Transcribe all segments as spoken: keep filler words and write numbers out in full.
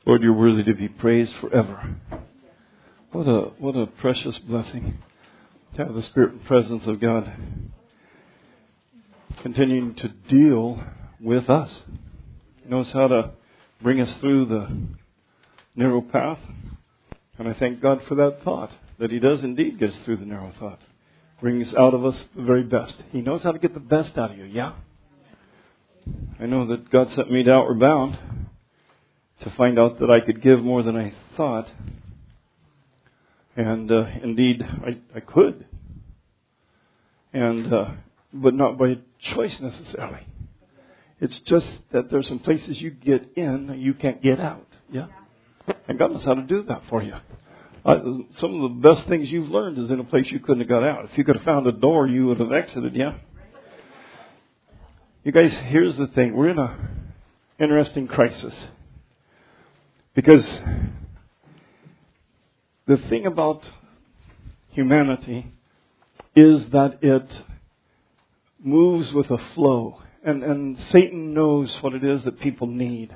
Lord, you're worthy to be praised forever. What a what a precious blessing to have the Spirit and presence of God continuing to deal with us. He knows how to bring us through the narrow path. And I thank God for that thought, that He does indeed get us through the narrow thought. Brings out of us the very best. He knows how to get the best out of you, yeah? I know that God sent me to Outward Bound to find out that I could give more than I thought. And uh, indeed, I, I could. And uh, but not by choice necessarily. It's just that there's some places you get in that you can't get out. Yeah? And God knows how to do that for you. Uh, some of the best things you've learned is in a place you couldn't have got out. If you could have found a door, you would have exited, yeah? You guys, here's the thing. We're in a interesting crisis. Because the thing about humanity is that it moves with a flow. And, and Satan knows what it is that people need.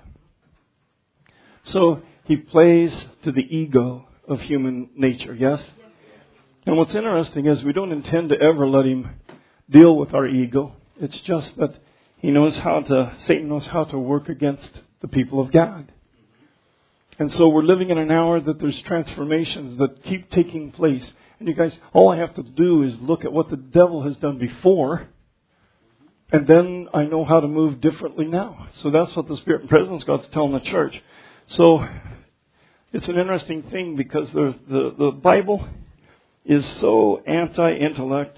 So he plays to the ego of human nature, yes? And what's interesting is we don't intend to ever let him deal with our ego. It's just that he knows how to, Satan knows how to work against the people of God. And so we're living in an hour that there's transformations that keep taking place. And you guys, all I have to do is look at what the devil has done before. And then I know how to move differently now. So that's what the Spirit and Presence of God's telling the church. So it's an interesting thing because the, the, the Bible is so anti-intellect.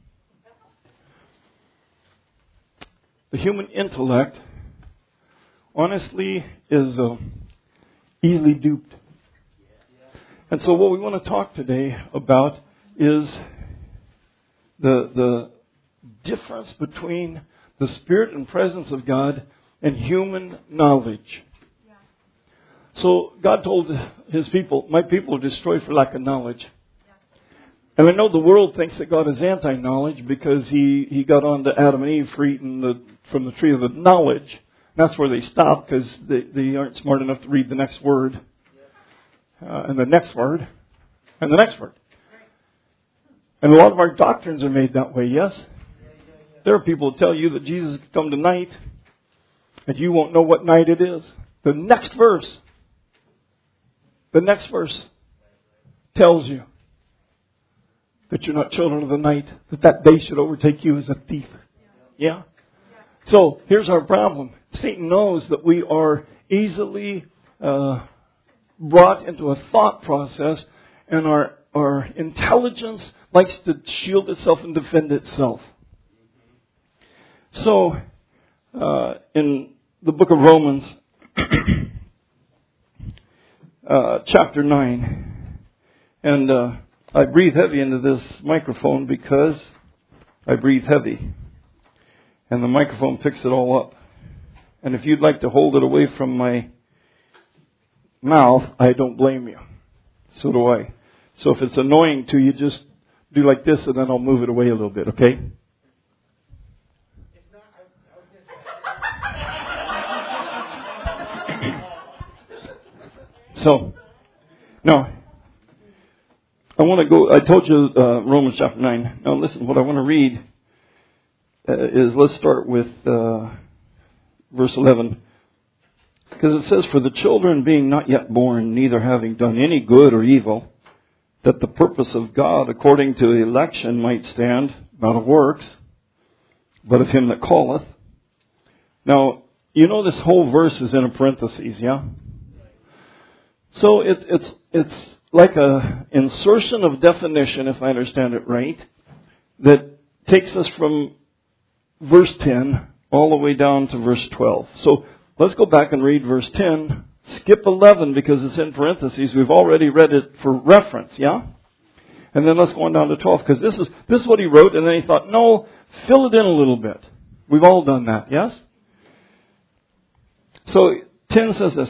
The human intellect, honestly, is uh, easily duped. And so what we want to talk today about is the the difference between the Spirit and presence of God and human knowledge. So God told His people, my people are destroyed for lack of knowledge. And I know the world thinks that God is anti-knowledge because He, he got on to Adam and Eve for eating the, from the tree of the knowledge. And that's where they stop because they, they aren't smart enough to read the next word. Uh, and the next word. And the next word. And a lot of our doctrines are made that way, yes? There are people who tell you that Jesus could come tonight and you won't know what night it is. The next verse, the next verse tells you that you're not children of the night, that that day should overtake you as a thief. Yeah? So here's our problem. Satan knows that we are easily uh, brought into a thought process, and our, our intelligence likes to shield itself and defend itself. So, uh, in the book of Romans, uh, chapter nine, and uh, I breathe heavy into this microphone because I breathe heavy, and the microphone picks it all up. And if you'd like to hold it away from my mouth, I don't blame you. So do I. So if it's annoying to you, just do like this, and then I'll move it away a little bit, okay? So, now, I want to go, I told you uh, Romans chapter nine. Now listen, what I want to read uh, is, let's start with uh, verse eleven. Because it says, for the children being not yet born, neither having done any good or evil, that the purpose of God according to the election might stand, not of works, but of him that calleth. Now, you know this whole verse is in a parentheses, yeah? So it's it's it's like a insertion of definition, if I understand it right, that takes us from verse ten all the way down to verse twelve. So let's go back and read verse ten. Skip eleven because it's in parentheses. We've already read it for reference, yeah? And then let's go on down to twelve because this is this is what he wrote, and then he thought, no, fill it in a little bit. We've all done that, yes? So ten says this.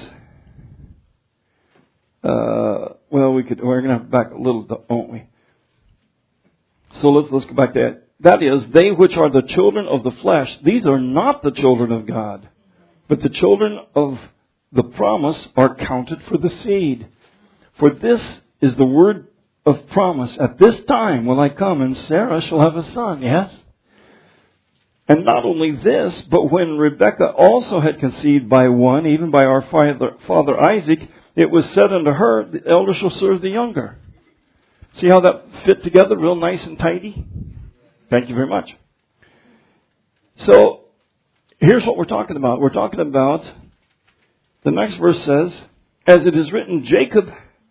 Uh, well, we could. We're going to have to back a little, won't we? So let's let's go back to that. That is, they which are the children of the flesh, these are not the children of God, but the children of the promise are counted for the seed. For this is the word of promise. At this time will I come, and Sarah shall have a son. Yes? And not only this, but when Rebekah also had conceived by one, even by our father, father Isaac, it was said unto her, the elder shall serve the younger. See how that fit together real nice and tidy? Thank you very much. So, here's what we're talking about. We're talking about, the next verse says, as it is written, Jacob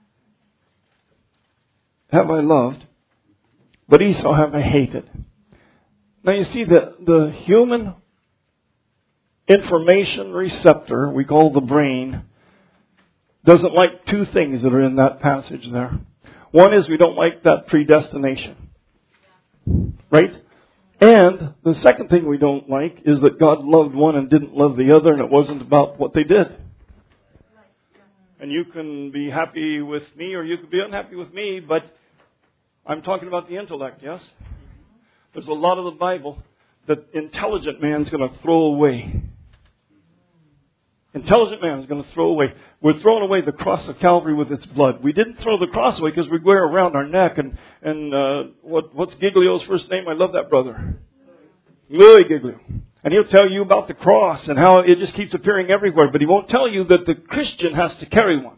have I loved, but Esau have I hated. Now you see that the human information receptor, we call the brain, doesn't like two things that are in that passage there. One is we don't like that predestination. Right? And the second thing we don't like is that God loved one and didn't love the other, and it wasn't about what they did. And you can be happy with me or you can be unhappy with me, but I'm talking about the intellect, yes? There's a lot of the Bible that intelligent man's going to throw away. Intelligent man is going to throw away. We're throwing away the cross of Calvary with its blood. We didn't throw the cross away because we wear it around our neck. And, and uh, what, what's Giglio's first name? I love that brother. Louis Giglio. And he'll tell you about the cross and how it just keeps appearing everywhere. But he won't tell you that the Christian has to carry one.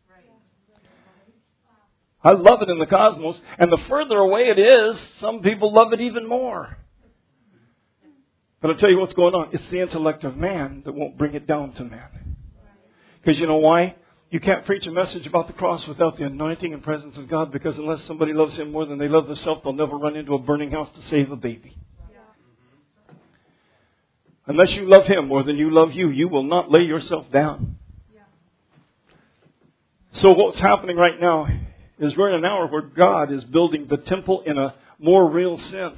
I love it in the cosmos. And the further away it is, some people love it even more. But I'll tell you what's going on. It's the intellect of man that won't bring it down to man. Because you know why? You can't preach a message about the cross without the anointing and presence of God, because unless somebody loves Him more than they love themselves, they'll never run into a burning house to save a baby. Unless you love Him more than you love you, you will not lay yourself down. So what's happening right now is we're in an hour where God is building the temple in a more real sense.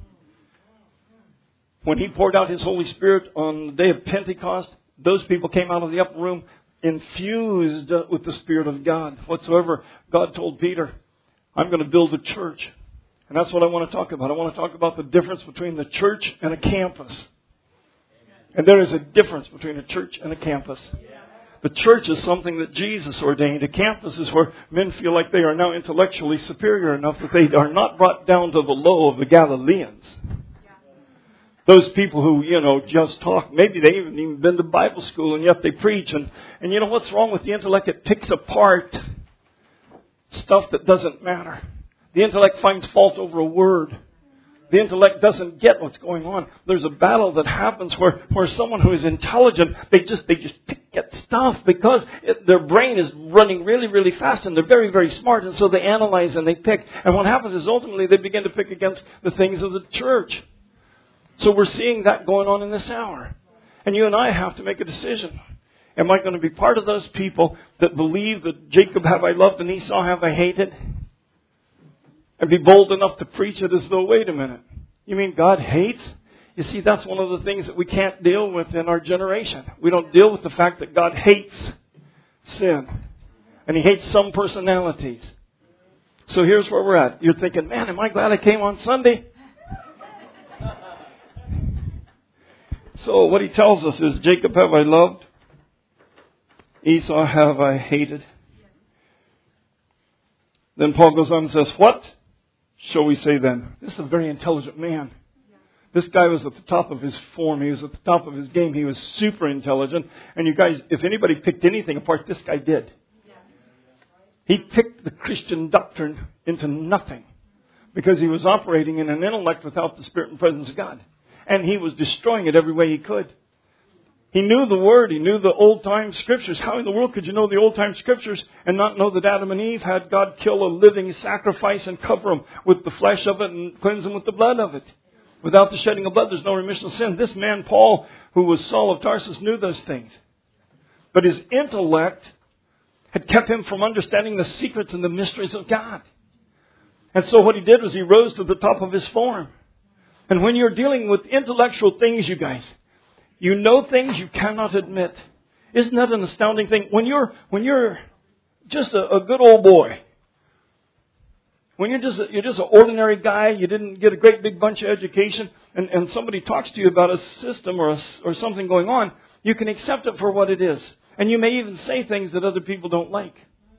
When He poured out His Holy Spirit on the day of Pentecost, those people came out of the upper room infused with the Spirit of God. Whatsoever God told Peter, I'm going to build a church. And that's what I want to talk about. I want to talk about the difference between the church and a campus. And there is a difference between a church and a campus. The church is something that Jesus ordained. A campus is where men feel like they are now intellectually superior enough that they are not brought down to the low of the Galileans. Those people who, you know, just talk. Maybe they haven't even been to Bible school and yet they preach. And, and you know what's wrong with the intellect? It picks apart stuff that doesn't matter. The intellect finds fault over a word. The intellect doesn't get what's going on. There's a battle that happens where, where someone who is intelligent, they just they just pick at stuff because it, their brain is running really, really fast and they're very, very smart. And so they analyze and they pick. And what happens is ultimately they begin to pick against the things of the church. So we're seeing that going on in this hour. And you and I have to make a decision. Am I going to be part of those people that believe that Jacob have I loved and Esau have I hated? And be bold enough to preach it as though, wait a minute, you mean God hates? You see, that's one of the things that we can't deal with in our generation. We don't deal with the fact that God hates sin. And He hates some personalities. So here's where we're at. You're thinking, man, am I glad I came on Sunday? So what he tells us is, Jacob have I loved, Esau have I hated. Then Paul goes on and says, what shall we say then? This is a very intelligent man. This guy was at the top of his form. He was at the top of his game. He was super intelligent. And you guys, if anybody picked anything apart, this guy did. He picked the Christian doctrine into nothing because he was operating in an intellect without the Spirit and presence of God. And he was destroying it every way he could. He knew the Word. He knew the old-time Scriptures. How in the world could you know the old-time Scriptures and not know that Adam and Eve had God kill a living sacrifice and cover them with the flesh of it and cleanse them with the blood of it? Without the shedding of blood, there's no remission of sin. This man, Paul, who was Saul of Tarsus, knew those things. But his intellect had kept him from understanding the secrets and the mysteries of God. And so what he did was he rose to the top of his form. And when you're dealing with intellectual things, you guys, you know things you cannot admit. Isn't that an astounding thing? When you're when you're just a, a good old boy, when you're just a, you're just an ordinary guy, you didn't get a great big bunch of education, and, and somebody talks to you about a system or a, or something going on, you can accept it for what it is. And you may even say things that other people don't like.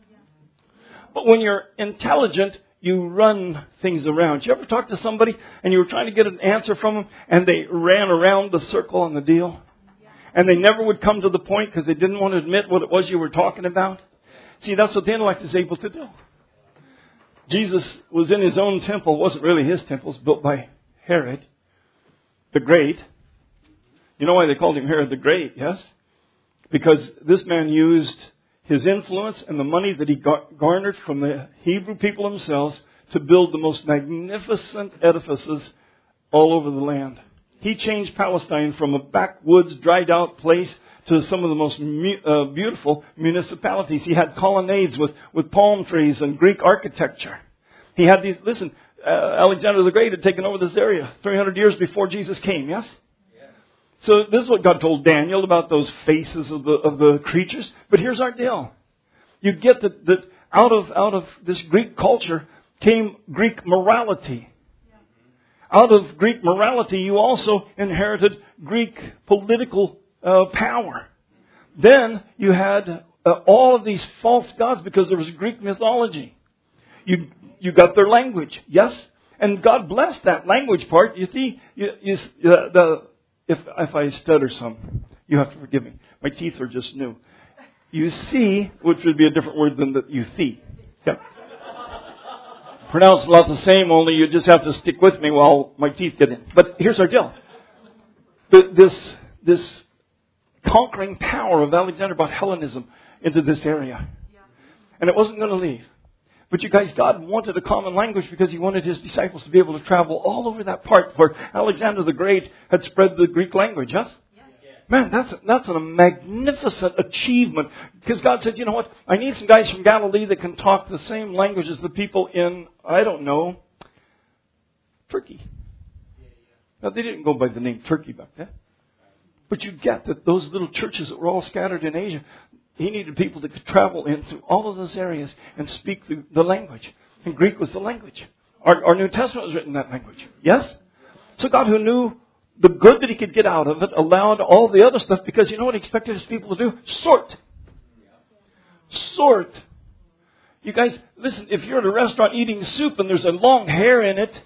But when you're intelligent, you run things around. Did you ever talk to somebody and you were trying to get an answer from them and they ran around the circle on the deal? And they never would come to the point because they didn't want to admit what it was you were talking about? See, that's what the intellect is able to do. Jesus was in his own temple. It wasn't really his temple. It was built by Herod the Great. You know why they called him Herod the Great, yes? Because this man used his influence and the money that he garnered from the Hebrew people themselves to build the most magnificent edifices all over the land. He changed Palestine from a backwoods, dried out place to some of the most uh, beautiful municipalities. He had colonnades with, with palm trees and Greek architecture. He had these, listen, uh, Alexander the Great had taken over this area three hundred years before Jesus came, yes? Yeah. So this is what God told Daniel about those faces of the of the creatures. But here's our deal. You get that, that out of out of this Greek culture came Greek morality. Out of Greek morality, you also inherited Greek political uh, power. Then you had uh, all of these false gods because there was Greek mythology. You you got their language, yes, and God blessed that language part. You see, you, you, uh, the if if I stutter some, you have to forgive me. My teeth are just new. You see, which would be a different word than the you see. Yeah. Pronounced a lot the same, only you just have to stick with me while my teeth get in. But here's our deal. This, this conquering power of Alexander brought Hellenism into this area. And it wasn't going to leave. But you guys, God wanted a common language because He wanted His disciples to be able to travel all over that part where Alexander the Great had spread the Greek language, yes? Man, that's, that's a magnificent achievement. Because God said, you know what? I need some guys from Galilee that can talk the same language as the people in, I don't know, Turkey. Now, they didn't go by the name Turkey back then. But you get that those little churches that were all scattered in Asia, He needed people that could travel into all of those areas and speak the, the language. And Greek was the language. Our, our New Testament was written in that language. Yes? So God, who knew the good that He could get out of it, allowed all the other stuff, because you know what He expected His people to do? Sort. Sort. You guys, listen, if you're at a restaurant eating soup and there's a long hair in it,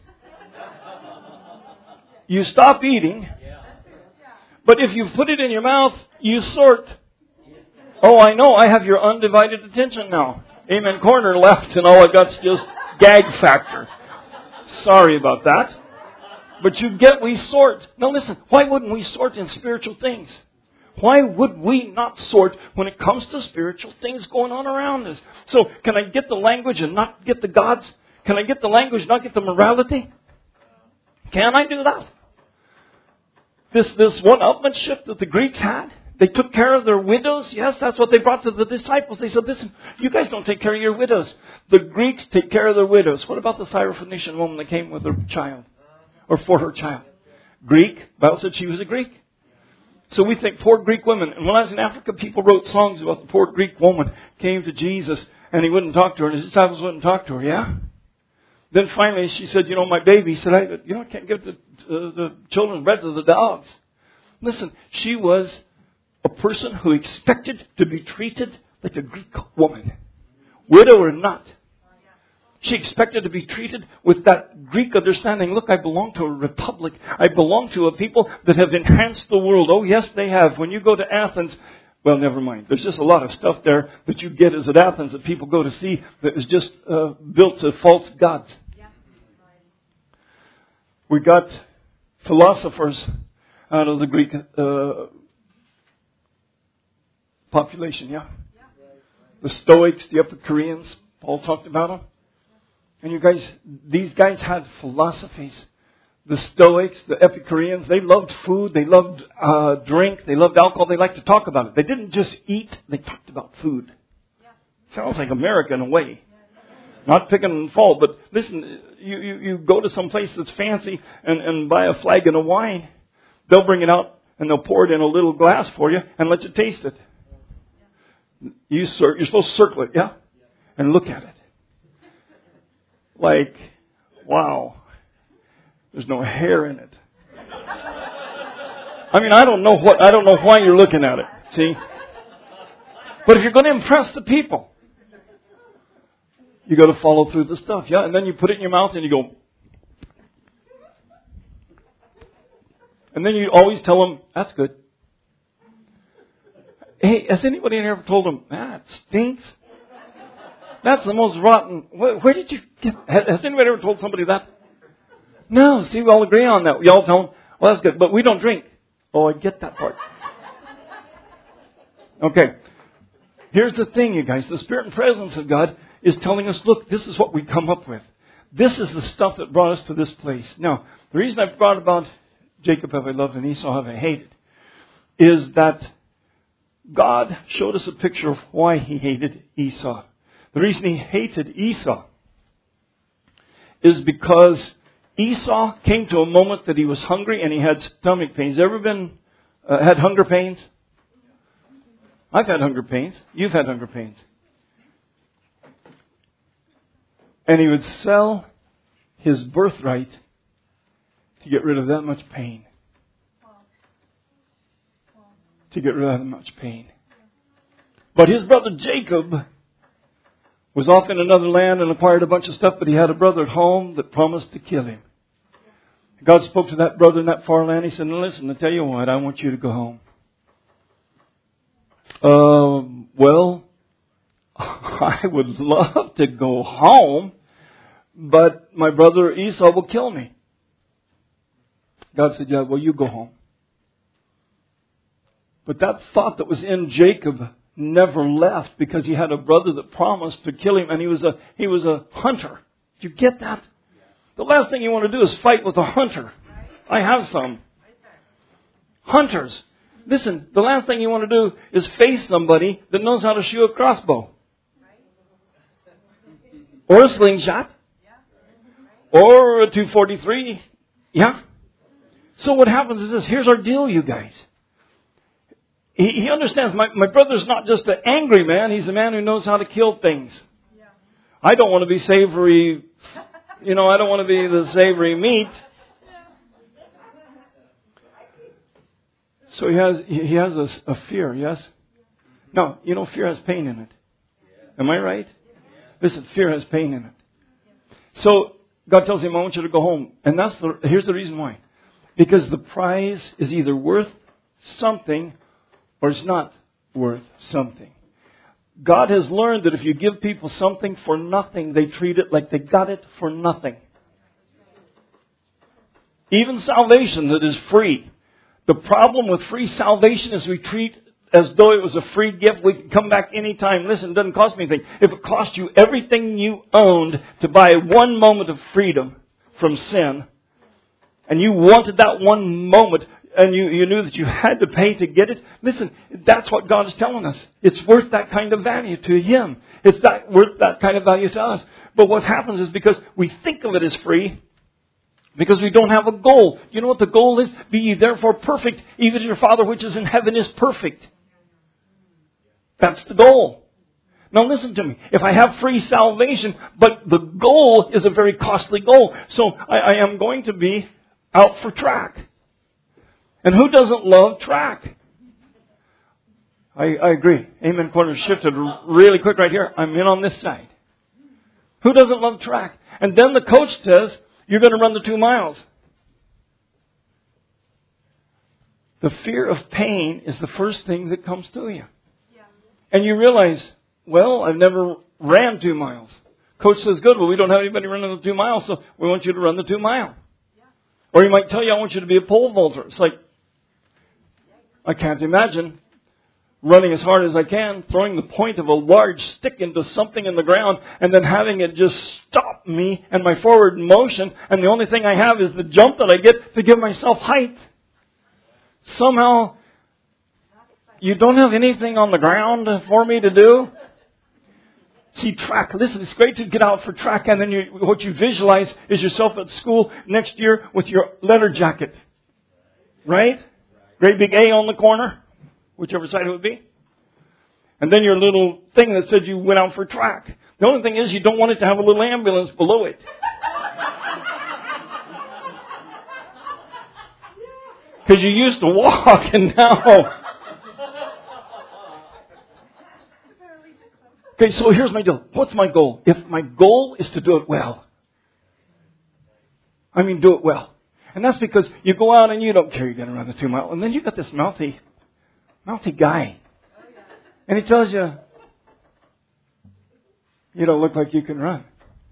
you stop eating. But if you put it in your mouth, you sort. Oh, I know, I have your undivided attention now. Amen. Corner left and all I got's just gag factor. Sorry about that. But you get, we sort. Now listen, why wouldn't we sort in spiritual things? Why would we not sort when it comes to spiritual things going on around us? So, can I get the language and not get the gods? Can I get the language and not get the morality? Can I do that? This, this one-upmanship that the Greeks had, they took care of their widows. Yes, that's what they brought to the disciples. They said, listen, you guys don't take care of your widows. The Greeks take care of their widows. What about the Syrophoenician woman that came with her child? Or for her child. Greek. The Bible said she was a Greek. So we think poor Greek women. And when I was in Africa, people wrote songs about the poor Greek woman came to Jesus and He wouldn't talk to her and His disciples wouldn't talk to her. Yeah? Then finally she said, you know, my baby, he said, I, you know, I can't give the, uh, the children's bread to the dogs. Listen, she was a person who expected to be treated like a Greek woman. Widow or not. She expected to be treated with that Greek understanding. Look, I belong to a republic. I belong to a people that have enhanced the world. Oh, yes, they have. When you go to Athens, well, never mind. There's just a lot of stuff there that you get as at Athens that people go to see that is just uh, built to false gods. Yeah. We got philosophers out of the Greek uh, population, yeah? yeah? The Stoics, the Epicureans, Paul talked about them. And you guys, these guys had philosophies. The Stoics, the Epicureans, they loved food, they loved uh, drink, they loved alcohol, they liked to talk about it. They didn't just eat, they talked about food. Sounds like America in a way. Not picking on fault, but listen, you, you, you go to some place that's fancy and, and buy a flagon of wine. They'll bring it out and they'll pour it in a little glass for you and let you taste it. You, sir, you're supposed to circle it, yeah? And look at it. Like, wow, there's no hair in it. I mean, I don't know what, I don't know why you're looking at it. See? But if you're going to impress the people, you got to follow through the stuff. Yeah, and then you put it in your mouth and you go. And then you always tell them, that's good. Hey, has anybody in here ever told them, that stinks? That's the most rotten. Where, where did you get? Has anybody ever told somebody that? No. See, we all agree on that. We all tell them, well, that's good, but we don't drink. Oh, I get that part. Okay. Here's the thing, you guys. The Spirit and presence of God is telling us, look, this is what we come up with. This is the stuff that brought us to this place. Now, the reason I've brought about Jacob have I loved and Esau have I hated is that God showed us a picture of why He hated Esau. The reason He hated Esau is because Esau came to a moment that he was hungry and he had stomach pains. Ever been uh, had hunger pains? I've had hunger pains. You've had hunger pains. And he would sell his birthright to get rid of that much pain. To get rid of that much pain. But his brother Jacob was off in another land and acquired a bunch of stuff, but he had a brother at home that promised to kill him. God spoke to that brother in that far land. He said, listen, I tell you what, I want you to go home. Uh, well, I would love to go home, but my brother Esau will kill me. God said, yeah, well, you go home. But that thought that was in Jacob never left because he had a brother that promised to kill him, and he was a he was a hunter. Do you get that? The last thing you want to do is fight with a hunter. I have some. Hunters. Listen, the last thing you want to do is face somebody that knows how to shoot a crossbow. Or a slingshot. Or a two forty-three. Yeah? So what happens is this. Here's our deal, you guys. He, he understands my, my brother's not just an angry man. He's a man who knows how to kill things. I don't want to be savory. You know, I don't want to be the savory meat. So he has he has a, a fear, yes? No, you know, fear has pain in it. Am I right? Listen, fear has pain in it. So God tells him, I want you to go home. And that's the here's the reason why. Because the prize is either worth something or it's not worth something. God has learned that if you give people something for nothing, they treat it like they got it for nothing. Even salvation that is free. The problem with free salvation is we treat as though it was a free gift. We can come back anytime. Listen, it doesn't cost me anything. If it cost you everything you owned to buy one moment of freedom from sin, and you wanted that one moment, and you, you knew that you had to pay to get it, listen, that's what God is telling us. It's worth that kind of value to Him. It's that worth that kind of value to us. But what happens is because we think of it as free, because we don't have a goal. You know what the goal is? Be ye therefore perfect, even as your Father which is in heaven is perfect. That's the goal. Now listen to me. If I have free salvation, but the goal is a very costly goal. So I, I am going to be out for track. And who doesn't love track? I, I agree. Amen. Corner shifted really quick right here. I'm in on this side. Who doesn't love track? And then the coach says, you're going to run the two miles. The fear of pain is the first thing that comes to you. Yeah. And you realize, well, I've never ran two miles. Coach says, good, well, we don't have anybody running the two miles, so we want you to run the two mile. Yeah. Or he might tell you, I want you to be a pole vaulter. It's like, I can't imagine running as hard as I can, throwing the point of a large stick into something in the ground, and then having it just stop me and my forward motion, and the only thing I have is the jump that I get to give myself height. Somehow, you don't have anything on the ground for me to do. See, track. Listen, it's great to get out for track, and then you, what you visualize is yourself at school next year with your letter jacket. Right? Great big A on the corner. Whichever side it would be. And then your little thing that said you went out for track. The only thing is you don't want it to have a little ambulance below it. Because you used to walk and now... Okay, so here's my deal. What's my goal? If my goal is to do it well, I mean do it well. And that's because you go out and you don't care you're going to run the two mile. And then you got this mouthy, mouthy guy. And he tells you, you don't look like you can run.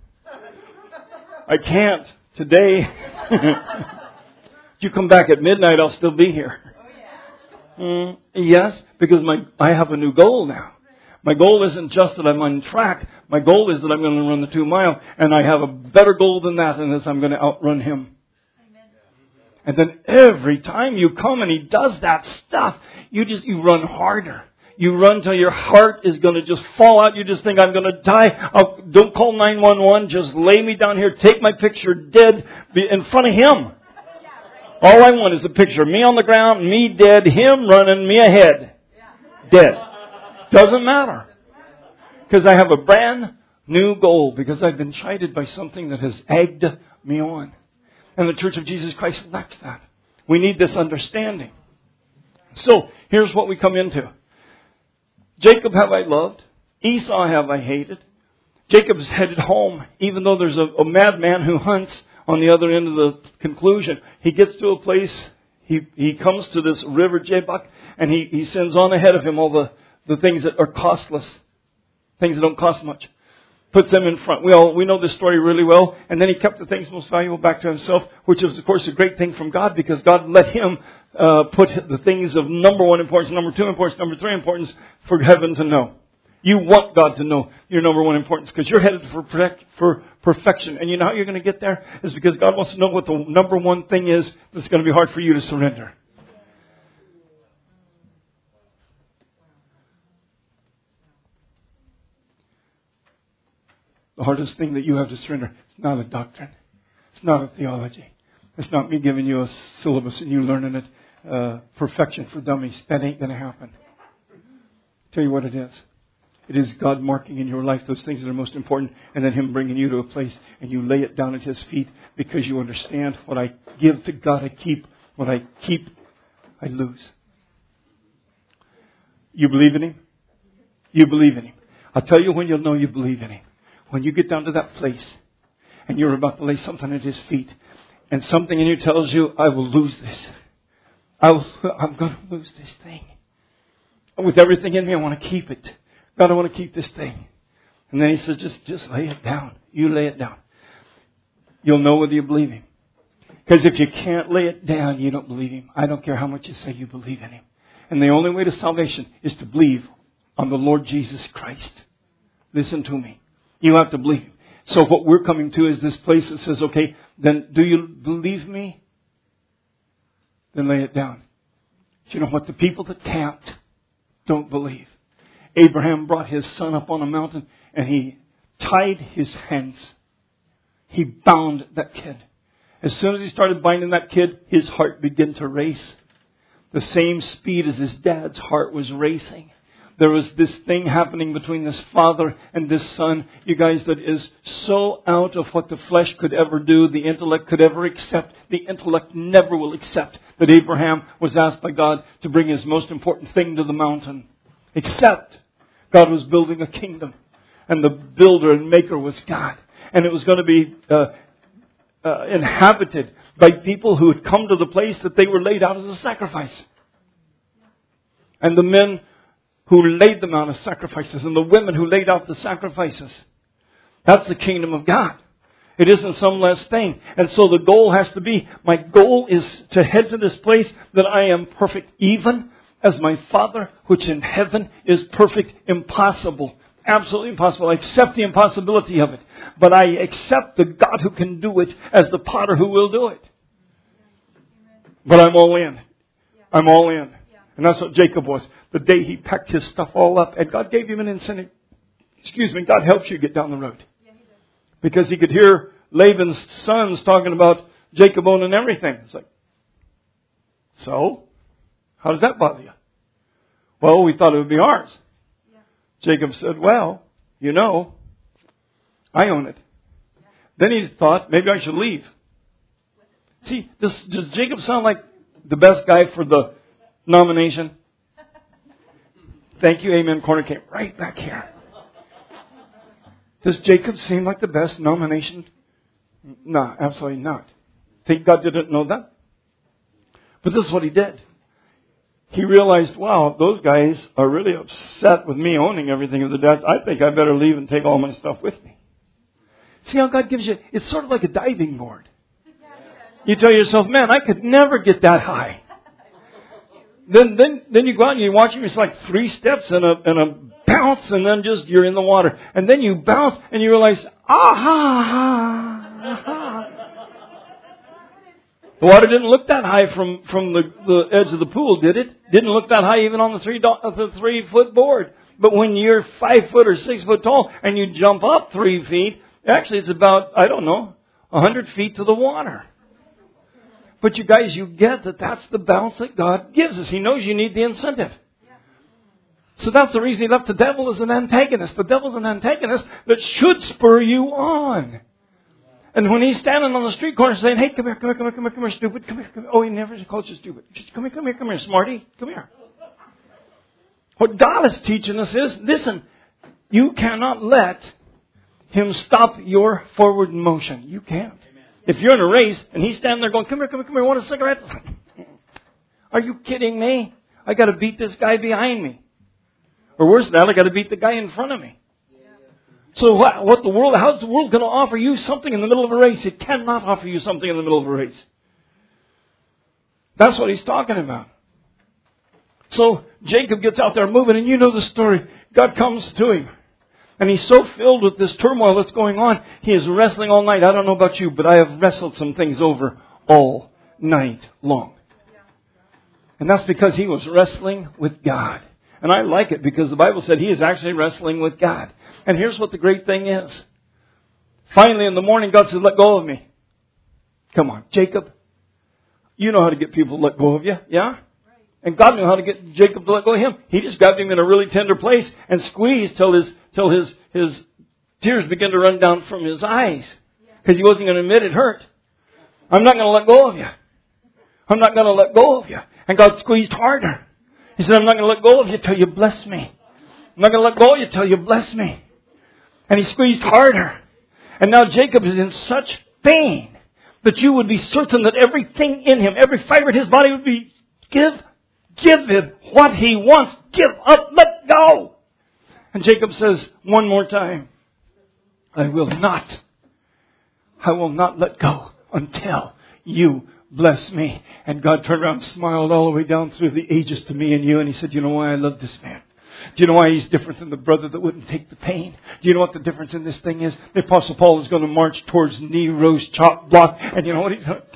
I can't today. If you come back at midnight, I'll still be here. Mm, yes, because my I have a new goal now. My goal isn't just that I'm on track. My goal is that I'm going to run the two mile. And I have a better goal than that, and that's I'm going to outrun him. Amen. And then every time you come and he does that stuff, you just you run harder. You run till your heart is going to just fall out. You just think, I'm going to die. I'll, don't call nine one one. Just lay me down here. Take my picture dead in front of him. All I want is a picture of me on the ground, me dead, him running, me ahead. Dead. Doesn't matter. Because I have a brand new goal. Because I've been chided by something that has egged me on. And the Church of Jesus Christ lacks that. We need this understanding. So, here's what we come into. Jacob have I loved. Esau have I hated. Jacob's headed home, even though there's a, a madman who hunts on the other end of the conclusion. He gets to a place, he, he comes to this river Jabbok, and he, he sends on ahead of him all the, the things that are costless, things that don't cost much. Puts them in front. We all we know this story really well. And then he kept the things most valuable back to himself, which is, of course, a great thing from God, because God let him uh, put the things of number one importance, number two importance, number three importance for heaven to know. You want God to know your number one importance, because you're headed for perfect, for perfection. And you know how you're going to get there? Is because God wants to know what the number one thing is that's going to be hard for you to surrender. The hardest thing that you have to surrender is not a doctrine. It's not a theology. It's not me giving you a syllabus and you learning it. Uh, perfection for dummies. That ain't going to happen. I'll tell you what it is. It is God marking in your life those things that are most important, and then Him bringing you to a place and you lay it down at His feet, because you understand, what I give to God I keep. What I keep, I lose. You believe in Him? You believe in Him. I'll tell you when you'll know you believe in Him. When you get down to that place and you're about to lay something at His feet, and something in you tells you, I will lose this. I will, I'm going to lose this thing. With everything in me, I want to keep it. God, I want to keep this thing. And then He says, just, just lay it down. You lay it down. You'll know whether you believe Him. Because if you can't lay it down, you don't believe Him. I don't care how much you say you believe in Him. And the only way to salvation is to believe on the Lord Jesus Christ. Listen to me. You have to believe. So what we're coming to is this place that says, okay, then do you believe me? Then lay it down. Do you know what? The people that can't don't believe. Abraham brought his son up on a mountain and he tied his hands. He bound that kid. As soon as he started binding that kid, his heart began to race. The same speed as his dad's heart was racing. There was this thing happening between this father and this son, you guys, that is so out of what the flesh could ever do, the intellect could ever accept. The intellect never will accept that Abraham was asked by God to bring his most important thing to the mountain. Except God was building a kingdom, and the builder and maker was God. And it was going to be uh, uh, inhabited by people who had come to the place that they were laid out as a sacrifice. And the men who laid them out as sacrifices, and the women who laid out the sacrifices. That's the kingdom of God. It isn't some less thing. And so the goal has to be, my goal is to head to this place that I am perfect, even as my Father which in heaven is perfect. Impossible. Absolutely impossible. I accept the impossibility of it. But I accept the God who can do it as the potter who will do it. But I'm all in. I'm all in. And that's what Jacob was. The day he packed his stuff all up, and God gave him an incentive. Excuse me, God helps you get down the road. Because he could hear Laban's sons talking about Jacob owning everything. It's like, so? How does that bother you? Well, we thought it would be ours. Yeah. Jacob said, well, you know, I own it. Yeah. Then he thought, maybe I should leave. See, does, does Jacob sound like the best guy for the nomination? Thank you, amen. Corner came right back here. Does Jacob seem like the best nomination? No, absolutely not. Think God didn't know that? But this is what he did. He realized, wow, those guys are really upset with me owning everything of the dads. I think I better leave and take all my stuff with me. See how God gives you, it's sort of like a diving board. You tell yourself, man, I could never get that high. Then, then, then you go out and you watch him. It's like three steps and a, and a bounce, and then just you're in the water. And then you bounce and you realize, aha, aha. The water didn't look that high from, from the, the edge of the pool, did it? Didn't look that high even on the three, the three foot board. But when you're five foot or six foot tall and you jump up three feet, actually it's about, I don't know, a hundred feet to the water. But you guys, you get that that's the balance that God gives us. He knows you need the incentive. So that's the reason He left the devil as an antagonist. The devil's an antagonist that should spur you on. And when he's standing on the street corner saying, hey, come here, come here, come here, come here, come here, stupid, come here, come here. Oh, he never calls you stupid. Just come here, come here, come here, smarty, come here. What God is teaching us is, listen, you cannot let Him stop your forward motion. You can't. If you're in a race and he's standing there going, come here, come here, come here, want a cigarette? Are you kidding me? I got to beat this guy behind me. Or worse than that, I got to beat the guy in front of me. So what, what the world, how's the world going to offer you something in the middle of a race? It cannot offer you something in the middle of a race. That's what he's talking about. So Jacob gets out there moving, and you know the story. God comes to him. And he's so filled with this turmoil that's going on, he is wrestling all night. I don't know about you, but I have wrestled some things over all night long. And that's because he was wrestling with God. And I like it because the Bible said he is actually wrestling with God. And here's what the great thing is. Finally in the morning, God says, let go of me. Come on, Jacob. You know how to get people to let go of you, yeah? And God knew how to get Jacob to let go of him. He just grabbed him in a really tender place and squeezed till his till his his tears began to run down from his eyes. Because he wasn't going to admit it hurt. I'm not going to let go of you. I'm not going to let go of you. And God squeezed harder. He said, I'm not going to let go of you till you bless me. I'm not going to let go of you till you bless me. And he squeezed harder. And now Jacob is in such pain that you would be certain that everything in him, every fiber in his body would be, give, give him what he wants. Give up, let go. And Jacob says one more time, I will not, I will not let go until you bless me. And God turned around and smiled all the way down through the ages to me and you. And he said, you know why I love this man? Do you know why he's different than the brother that wouldn't take the pain? Do you know what the difference in this thing is? The Apostle Paul is going to march towards Nero's chop block. And you know what he's going to...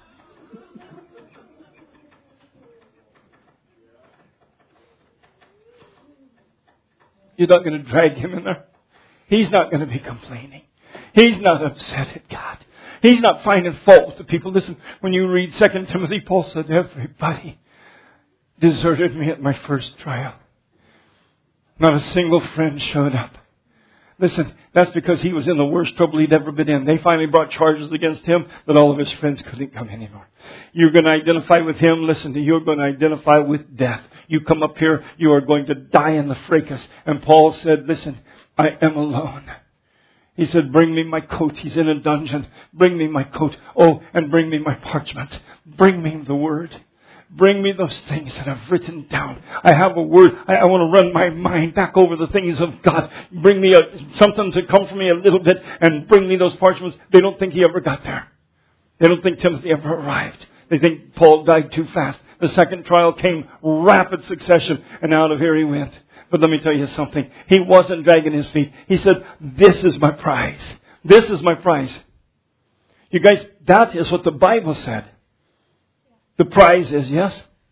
You're not going to drag him in there. He's not going to be complaining. He's not upset at God. He's not finding fault with the people. Listen, when you read Second Timothy, Paul said, everybody deserted me at my first trial. Not a single friend showed up. Listen, that's because he was in the worst trouble he'd ever been in. They finally brought charges against him that all of his friends couldn't come anymore. You're going to identify with him. Listen, you're going to identify with death. You come up here, you are going to die in the fracas. And Paul said, listen, I am alone. He said, bring me my coat. He's in a dungeon. Bring me my coat. Oh, and bring me my parchment. Bring me the word. Bring me those things that I've written down. I have a word. I, I want to run my mind back over the things of God. Bring me a, something to comfort me a little bit and bring me those parchments. They don't think he ever got there. They don't think Timothy ever arrived. They think Paul died too fast. The second trial came rapid succession and out of here he went. But let me tell you something. He wasn't dragging his feet. He said, this is my prize. This is my prize. You guys, that is what the Bible said. The prize is, yes?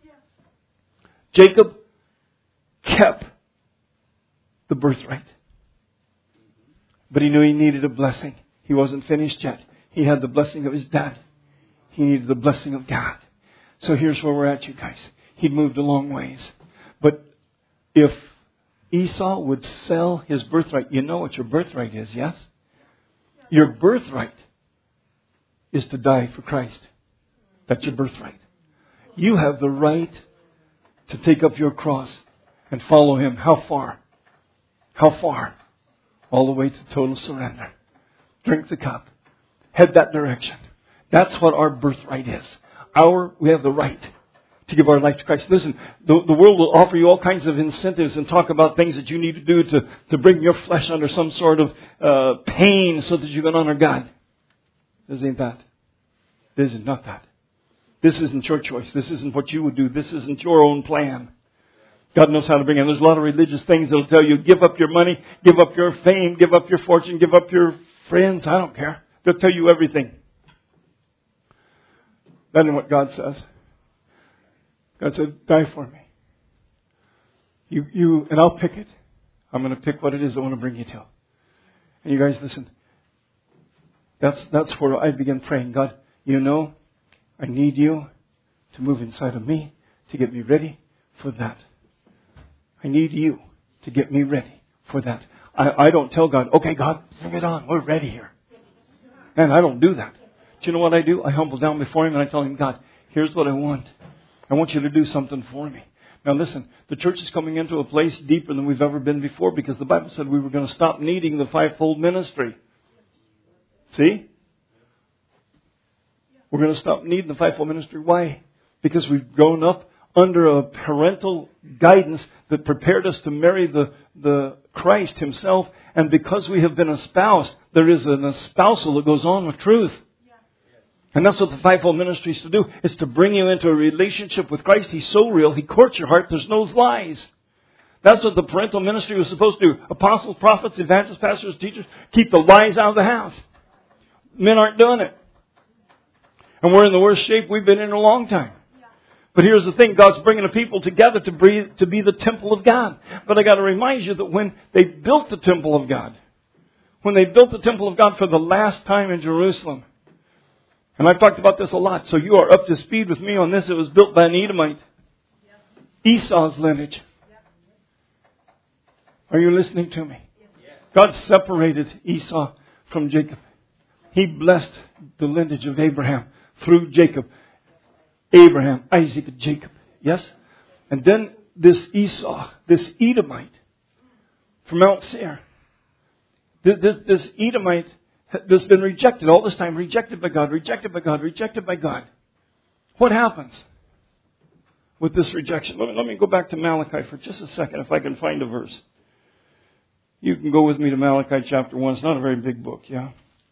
Jacob kept the birthright. But he knew he needed a blessing. He wasn't finished yet. He had the blessing of his dad. He needed the blessing of God. So here's where we're at, you guys. He'd moved a long ways. But if Esau would sell his birthright, you know what your birthright is, yes? Your birthright is to die for Christ. That's your birthright. You have the right to take up your cross and follow Him. How far? How far? all the way to total surrender. Drink the cup. Head that direction. That's what our birthright is. Our, we have the right to give our life to Christ. Listen, the, the world will offer you all kinds of incentives and talk about things that you need to do to, to bring your flesh under some sort of uh, pain so that you can honor God. This ain't that. This is not that. This isn't your choice. This isn't what you would do. This isn't your own plan. God knows how to bring it. There's a lot of religious things that will tell you, give up your money, give up your fame, give up your fortune, give up your friends. I don't care. They'll tell you everything. That isn't what God says. God said, die for me. You, you, and I'll pick it. I'm going to pick what it is I want to bring you to. And you guys listen. That's, that's where I begin praying. God, you know, I need you to move inside of me to get me ready for that. I need you to get me ready for that. I, I don't tell God, okay, God, bring it on. We're ready here. And I don't do that. Do you know what I do? I humble down before Him and I tell Him, God, here's what I want. I want you to do something for me. Now listen, the church is coming into a place deeper than we've ever been before because the Bible said we were going to stop needing the fivefold ministry. See? We're going to stop needing the fivefold ministry. Why? Because we've grown up under a parental guidance that prepared us to marry the, the Christ Himself. And because we have been espoused, there is an espousal that goes on with truth. And that's what the fivefold ministry is to do. It's to bring you into a relationship with Christ. He's so real. He courts your heart. There's no lies. That's what the parental ministry was supposed to do. Apostles, prophets, evangelists, pastors, teachers. Keep the lies out of the house. Men aren't doing it. And we're in the worst shape we've been in a long time. But here's the thing. God's bringing the people together to be, to be the temple of God. But I got to remind you that when they built the temple of God, when they built the temple of God for the last time in Jerusalem, and I've talked about this a lot, so you are up to speed with me on this. It was built by an Edomite. Esau's lineage. Are you listening to me? God separated Esau from Jacob. He blessed the lineage of Abraham through Jacob. Abraham, Isaac, and Jacob. Yes? And then this Esau, this Edomite from Mount Seir. This, this, this Edomite that's been rejected all this time. Rejected by God, rejected by God, rejected by God. What happens with this rejection? Let me, let me go back to Malachi for just a second if I can find a verse. You can go with me to Malachi chapter one. It's not a very big book, yeah?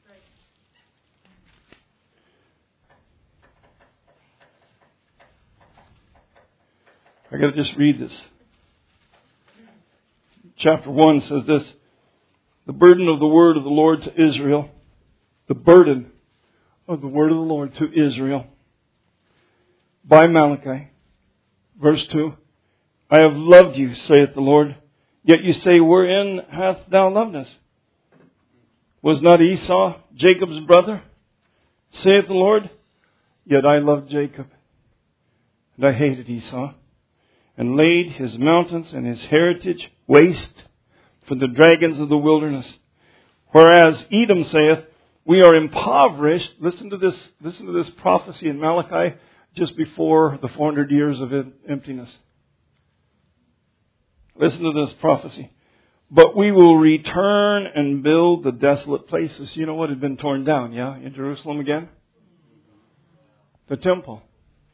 I got to just read this. Chapter one says this. The burden of the word of the Lord to Israel. The burden of the word of the Lord to Israel. By Malachi. Verse two. I have loved you, saith the Lord. Yet you say, wherein hast thou loved us? Was not Esau Jacob's brother? Saith the Lord. Yet I loved Jacob. And I hated Esau. And laid his mountains and his heritage waste for the dragons of the wilderness. Whereas Edom saith, we are impoverished. Listen to this, listen to this prophecy in Malachi just before the four hundred years of emptiness. Listen to this prophecy. But we will return and build the desolate places. You know what had been torn down, yeah? In Jerusalem again? The temple.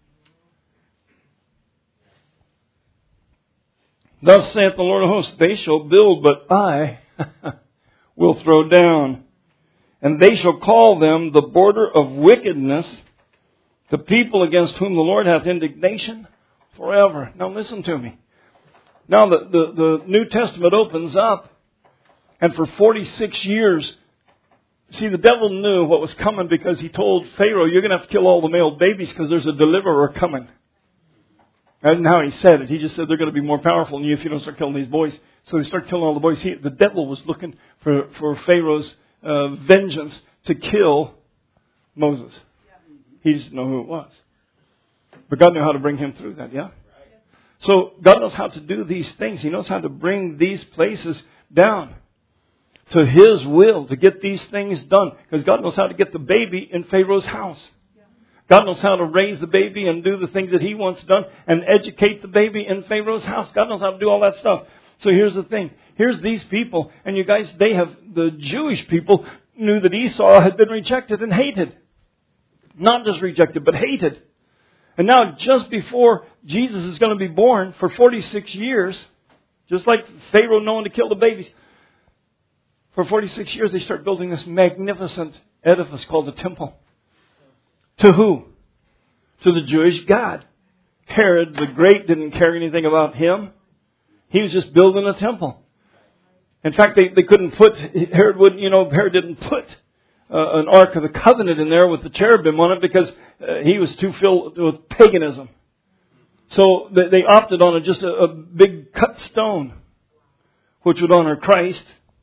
Thus saith the Lord of hosts, they shall build, but I will throw down. And they shall call them the border of wickedness, the people against whom the Lord hath indignation forever. Now listen to me. Now the, the, the New Testament opens up, and for forty-six years, see, the devil knew what was coming because he told Pharaoh, you're going to have to kill all the male babies because there's a deliverer coming. That isn't how he said it. He just said they're going to be more powerful than you if you don't start killing these boys. So they start killing all the boys. He, the devil was looking for, for Pharaoh's uh, vengeance to kill Moses. He just didn't know who it was. But God knew how to bring him through that, yeah? So God knows how to do these things. He knows how to bring these places down to His will, to get these things done. Because God knows how to get the baby in Pharaoh's house. God knows how to raise the baby and do the things that He wants done and educate the baby in Pharaoh's house. God knows how to do all that stuff. So here's the thing. Here's these people, and you guys, they have, the Jewish people knew that Esau had been rejected and hated. Not just rejected, but hated. And now, just before Jesus is going to be born, for forty-six years, just like Pharaoh knowing to kill the babies, for forty-six years they start building this magnificent edifice called the temple. To who? To the Jewish God. Herod the Great didn't care anything about him. He was just building a temple. In fact, they, they couldn't put, Herod wouldn't, you know, Herod didn't put uh, an Ark of the Covenant in there with the cherubim on it because uh, he was too filled with paganism. So they, they opted on a, just a, a big cut stone, which would honor Christ.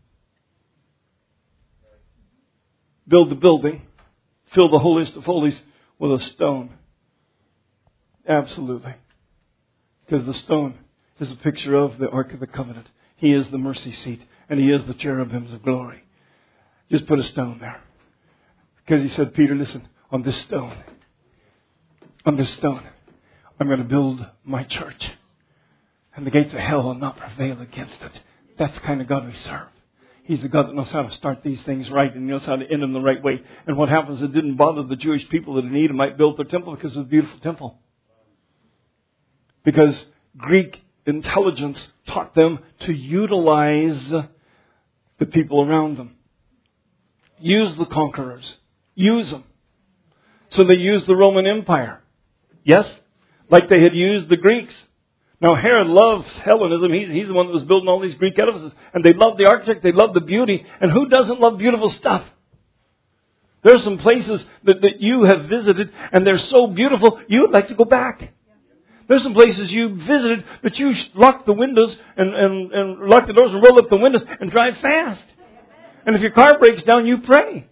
Build the building, fill the holiest of holies with a stone. Absolutely. Because the stone is a picture of the Ark of the Covenant. He is the mercy seat, and He is the cherubims of glory. Just put a stone there. Because He said, Peter, listen, on this stone, on this stone, I'm going to build my church. And the gates of hell will not prevail against it. That's the kind of God we serve. He's the God that knows how to start these things right and knows how to end them the right way. And what happens, it didn't bother the Jewish people that an Edomite built their temple because it was a beautiful temple. Because Greek intelligence taught them to utilize the people around them. Use the conquerors. Use them. So they used the Roman Empire. Yes? Like they had used the Greeks. Now Herod loves Hellenism. He's, he's the one that was building all these Greek edifices. And they loved the architect. They loved the beauty. And who doesn't love beautiful stuff? There are some places that, that you have visited and they're so beautiful you would like to go back. There's some places you visited that you lock the windows and, and, and lock the doors and roll up the windows and drive fast. And if your car breaks down, you pray.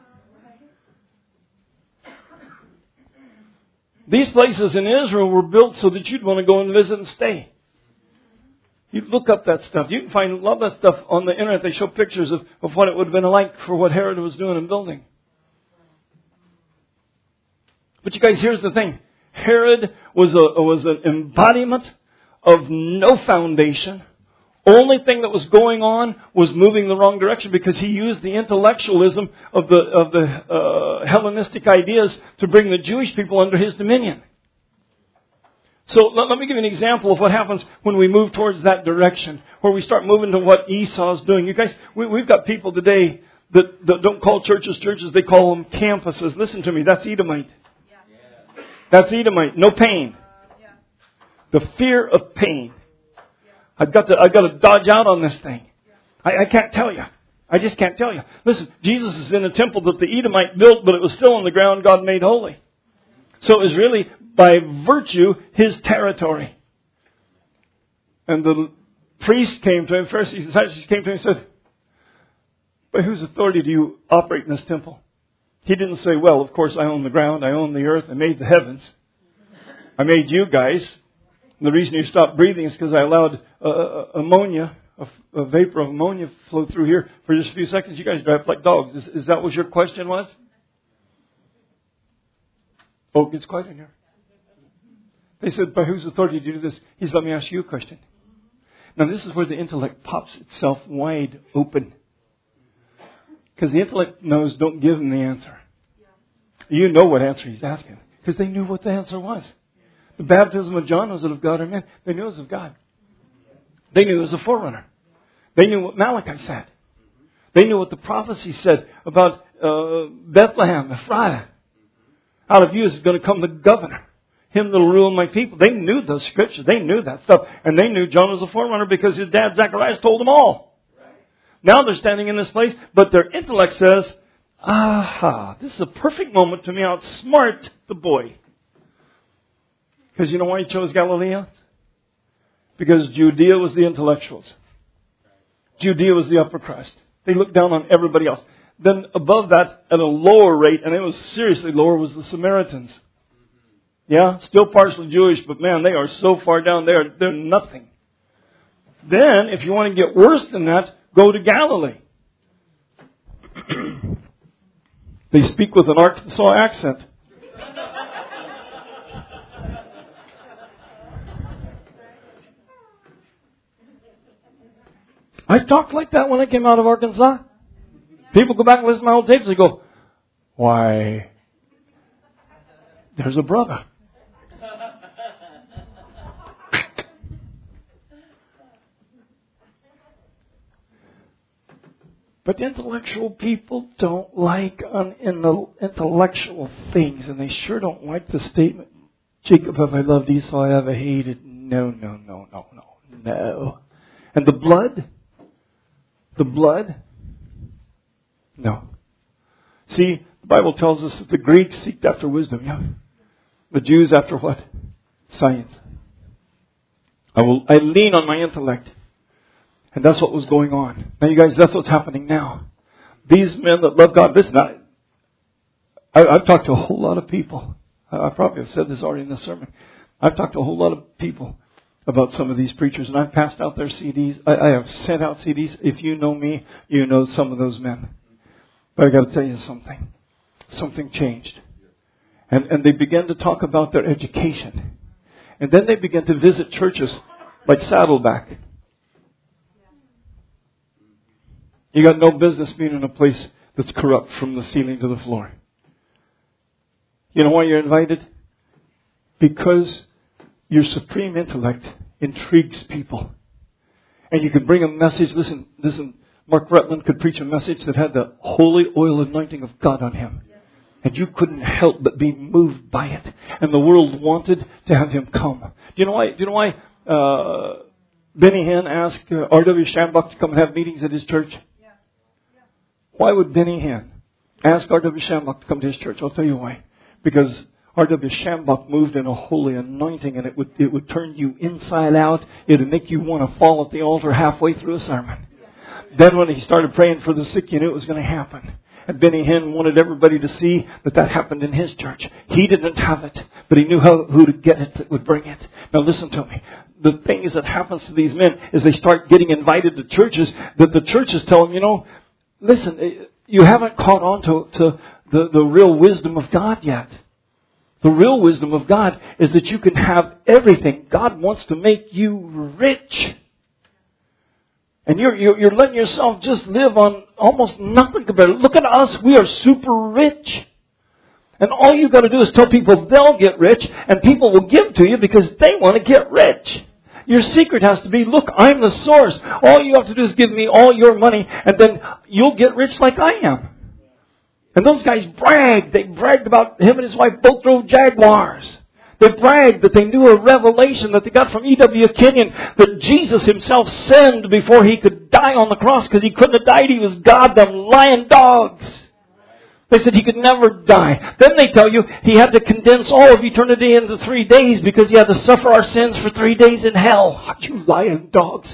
These places in Israel were built so that you'd want to go and visit and stay. You'd look up that stuff. You can find a lot of that stuff on the internet. They show pictures of, of what it would have been like for what Herod was doing and building. But you guys, here's the thing. Herod was a was an embodiment of no foundation. Only thing that was going on was moving the wrong direction because he used the intellectualism of the of the uh, Hellenistic ideas to bring the Jewish people under his dominion. So let, let me give you an example of what happens when we move towards that direction, where we start moving to what Esau's doing. You guys, we, we've got people today that, that don't call churches churches; they call them campuses. Listen to me, that's Edomite. That's Edomite. No pain. The fear of pain. I've got to, I've got to dodge out on this thing. I, I can't tell you. I just can't tell you. Listen, Jesus is in a temple that the Edomite built, but it was still on the ground God made holy. So it was really, by virtue, his territory. And the priest came to him, Pharisees and Sadducees came to him and said, by whose authority do you operate in this temple? He didn't say, well, of course I own the ground, I own the earth, I made the heavens. I made you guys. And the reason you stopped breathing is because I allowed uh, ammonia, a, a vapor of ammonia flow through here for just a few seconds. You guys drive like dogs. Is, is that what your question was? Oh, it gets quiet in here. They said, by whose authority do you do this? He said, let me ask you a question. Now this is where the intellect pops itself wide open. Because the intellect knows, don't give him the answer. You know what answer he's asking. Because they knew what the answer was. The baptism of John was of God or man. They knew it was of God. They knew it was a forerunner. They knew what Malachi said. They knew what the prophecy said about uh, Bethlehem, Ephraim. Out of you is going to come the governor. Him that will rule my people. They knew those scriptures. They knew that stuff. And they knew John was a forerunner because his dad Zacharias told them all. Now they're standing in this place, but their intellect says, aha, this is a perfect moment to me outsmart the boy. Because you know why he chose Galilee? Because Judea was the intellectuals. Judea was the upper crust. They looked down on everybody else. Then above that, at a lower rate, and it was seriously lower, was the Samaritans. Yeah, still partially Jewish, but man, they are so far down there, they're nothing. Then, if you want to get worse than that, go to Galilee. They speak with an Arkansas accent. I talked like that when I came out of Arkansas. People go back and listen to my old tapes. They go, why, there's a brother. But intellectual people don't like intellectual things, and they sure don't like the statement, Jacob have I loved, Esau have I hated. No, no, no, no, no, no. And the blood? The blood? No. See, the Bible tells us that the Greeks seeked after wisdom, yeah? The Jews after what? Science. I will. I lean on my intellect. And that's what was going on. Now, you guys, that's what's happening now. These men that love God, listen, I, I, I've talked to a whole lot of people. I, I probably have said this already in the sermon. I've talked to a whole lot of people about some of these preachers, and I've passed out their C Ds. I, I have sent out C Ds. If you know me, you know some of those men. But I got to tell you something. Something changed. And, and they began to talk about their education. And then they began to visit churches like Saddleback. You got no business being in a place that's corrupt from the ceiling to the floor. You know why you're invited? Because your supreme intellect intrigues people. And you can bring a message. Listen, listen, Mark Rutland could preach a message that had the holy oil anointing of God on him. And you couldn't help but be moved by it. And the world wanted to have him come. Do you know why? Do you know why uh, Benny Hinn asked uh, R W Shambach to come and have meetings at his church? Why would Benny Hinn ask R W Shambach to come to his church? I'll tell you why. Because R W Shambach moved in a holy anointing, and it would it would turn you inside out. It would make you want to fall at the altar halfway through a sermon. Then when he started praying for the sick, you knew it was going to happen. And Benny Hinn wanted everybody to see that that happened in his church. He didn't have it, but he knew how, who to get it that would bring it. Now listen to me. The thing is that happens to these men is they start getting invited to churches that the churches tell them, you know, listen, you haven't caught on to, to the, the real wisdom of God yet. The real wisdom of God is that you can have everything. God wants to make you rich. And you're, you're, you're letting yourself just live on almost nothing compared to it. Look at us. We are super rich. And all you've got to do is tell people they'll get rich, and people will give to you because they want to get rich. Your secret has to be, look, I'm the source. All you have to do is give me all your money, and then you'll get rich like I am. And those guys bragged. They bragged about him and his wife both drove Jaguars. They bragged that they knew a revelation that they got from E W Kenyon that Jesus himself sinned before he could die on the cross because he couldn't have died. He was God, them lying dogs. They said he could never die. Then they tell you he had to condense all of eternity into three days because he had to suffer our sins for three days in hell. You lying dogs.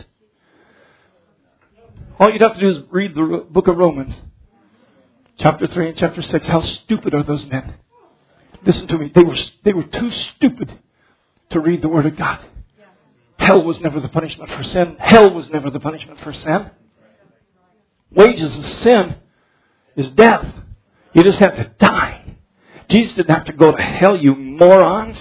All you'd have to do is read the book of Romans. Chapter three and chapter six. How stupid are those men? Listen to me. They were, they were too stupid to read the Word of God. Hell was never the punishment for sin. Hell was never the punishment for sin. Wages of sin is death. You just have to die. Jesus didn't have to go to hell, you morons.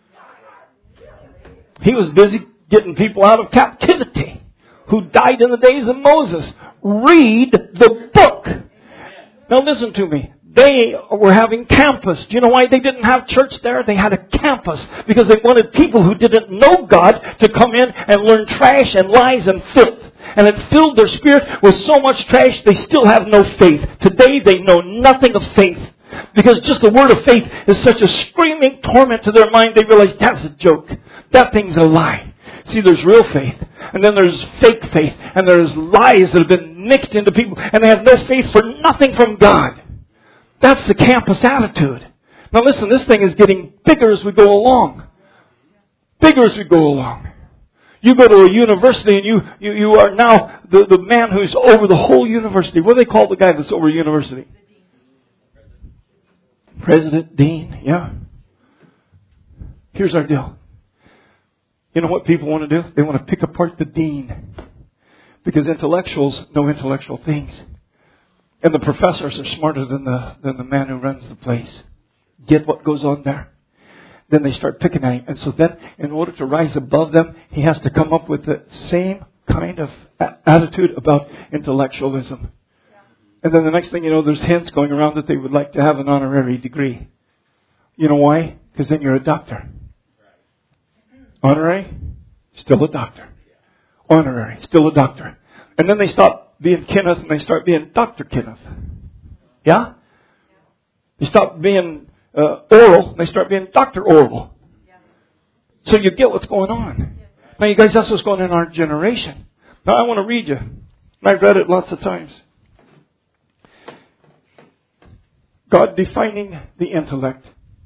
He was busy getting people out of captivity who died in the days of Moses. Read the book. Now listen to me. They were having campus. Do you know why they didn't have church there? They had a campus because they wanted people who didn't know God to come in and learn trash and lies and filth. And it filled their spirit with so much trash they still have no faith. Today they know nothing of faith. Because just the word of faith is such a screaming torment to their mind, they realize that's a joke. That thing's a lie. See, there's real faith. And then there's fake faith. And there's lies that have been mixed into people. And they have no faith for nothing from God. That's the campus attitude. Now listen, this thing is getting bigger as we go along. Bigger as we go along. You go to a university and you, you, you are now the, the man who's over the whole university. What do they call the guy that's over a university? President, dean, yeah. Here's our deal. You know what people want to do? They want to pick apart the dean. Because intellectuals know intellectual things. And the professors are smarter than the than the man who runs the place. Get what goes on there? Then they start picking at him. And so then, in order to rise above them, he has to come up with the same kind of a- attitude about intellectualism. And then the next thing you know, there's hints going around that they would like to have an honorary degree. You know why? Because then you're a doctor. Honorary, still a doctor. Honorary, still a doctor. And then they stop being Kenneth and they start being Doctor Kenneth. Yeah? They stop being uh, Oral and they start being Doctor Oral. So you get what's going on. Now you guys, that's what's going on in our generation. Now I want to read you. And I've read it lots of times. God defining the intellect.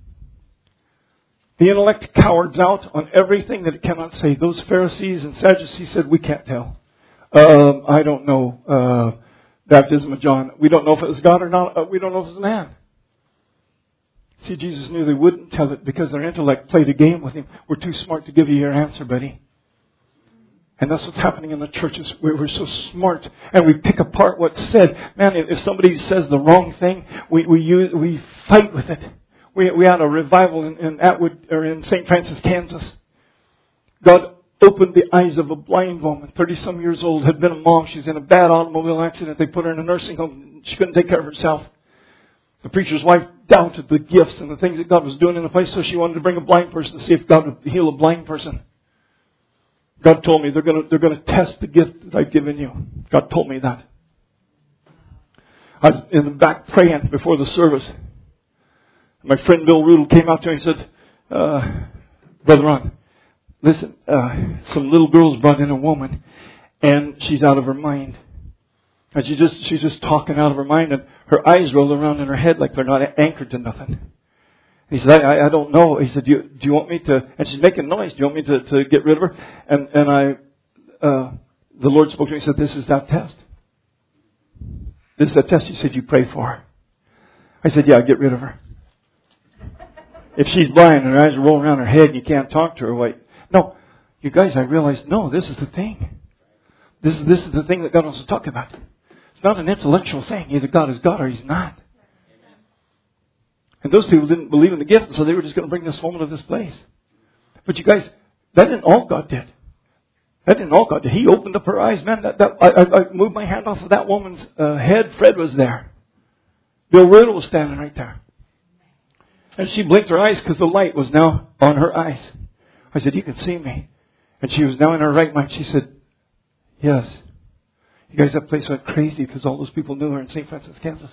The intellect cowards out on everything that it cannot say. Those Pharisees and Sadducees said, we can't tell. Um, I don't know. Uh, baptism of John. We don't know if it was God or not. Uh, we don't know if it was man. See, Jesus knew they wouldn't tell it because their intellect played a game with him. We're too smart to give you your answer, buddy. And that's what's happening in the churches. We're so smart and we pick apart what's said. Man, if somebody says the wrong thing, we we use, we fight with it. We we had a revival in, in Atwood or in Saint Francis, Kansas. God opened the eyes of a blind woman, thirty some years old, had been a mom. She's in a bad automobile accident. They put her in a nursing home. She couldn't take care of herself. The preacher's wife doubted the gifts and the things that God was doing in the place, so she wanted to bring a blind person to see if God would heal a blind person. God told me they're going to they're going to test the gift that I've given you. God told me that. I was in the back praying before the service. My friend Bill Rudel came out to me and said, uh, Brother Ron, listen, uh, some little girls brought in a woman and she's out of her mind. And she just she's just talking out of her mind and her eyes roll around in her head like they're not anchored to nothing. He said, I, I don't know. He said, do you, do you want me to, and she's making noise, do you want me to, to get rid of her? And, and I, uh, the Lord spoke to me and said, this is that test. This is that test. He said, you pray for her. I said, yeah, get rid of her. If she's blind and her eyes are rolling around her head and you can't talk to her, wait. No, you guys, I realized, no, this is the thing. This is, this is the thing that God wants to talk about. It's not an intellectual thing. Either God is God or He's not. And those people didn't believe in the gift, so they were just going to bring this woman to this place. But you guys, that didn't all God did. That didn't all God did. He opened up her eyes. Man, that, that, I, I, I moved my hand off of that woman's uh, head. Fred was there. Bill Riddle was standing right there. And she blinked her eyes because the light was now on her eyes. I said, you can see me. And she was now in her right mind. She said, yes. You guys, that place went crazy because all those people knew her in Saint Francis, Kansas.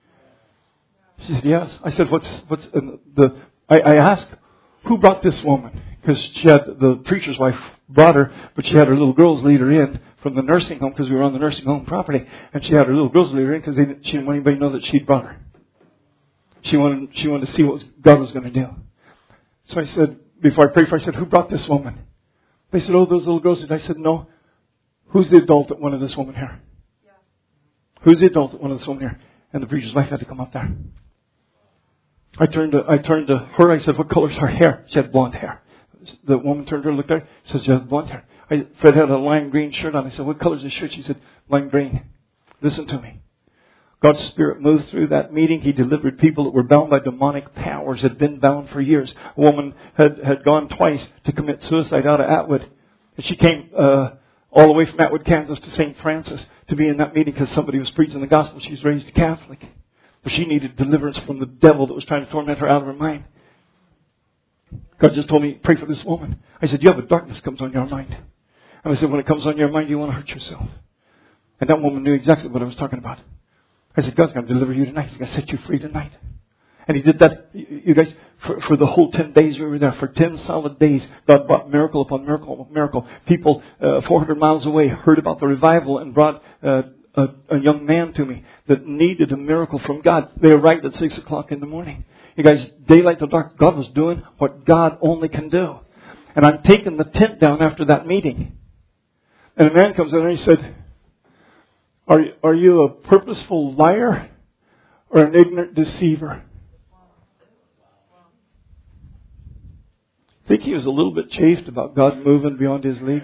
She said, yes. I said, what's, what's, uh, the, I, I asked, who brought this woman? Because she had, the preacher's wife brought her, but she had her little girls lead her in from the nursing home because we were on the nursing home property. And she had her little girls lead her in because she didn't want anybody to know that she'd brought her. She wanted, she wanted to see what God was going to do. So I said, before I prayed for her, I said, who brought this woman? They said, oh, those little girls. And I said, no. Who's the adult that wanted this woman here? Yeah. Who's the adult that wanted this woman here? And the preacher's wife had to come up there. I turned to, I turned to her. I said, what color's her hair? She had blonde hair. The woman turned to her and looked at her. She said, she has blonde hair. I, Fred had a lime green shirt on. I said, what color's his shirt? She said, lime green. Listen to me. God's Spirit moved through that meeting. He delivered people that were bound by demonic powers, had been bound for years. A woman had, had gone twice to commit suicide out of Atwood. And she came uh, all the way from Atwood, Kansas to Saint Francis to be in that meeting because somebody was preaching the gospel. She was raised Catholic. But she needed deliverance from the devil that was trying to torment her out of her mind. God just told me, pray for this woman. I said, you have a darkness comes on your mind. And I said, when it comes on your mind, you want to hurt yourself. And that woman knew exactly what I was talking about. I said, God's going to deliver you tonight. He's going to set you free tonight. And He did that, you guys, for, for the whole ten days we were there. For ten solid days, God brought miracle upon miracle upon miracle. People uh, four hundred miles away heard about the revival and brought uh, a, a young man to me that needed a miracle from God. They arrived at six o'clock in the morning. You guys, daylight to dark, God was doing what God only can do. And I'm taking the tent down after that meeting. And a man comes in and he said, Are, are you a purposeful liar or an ignorant deceiver? I think he was a little bit chafed about God moving beyond his league.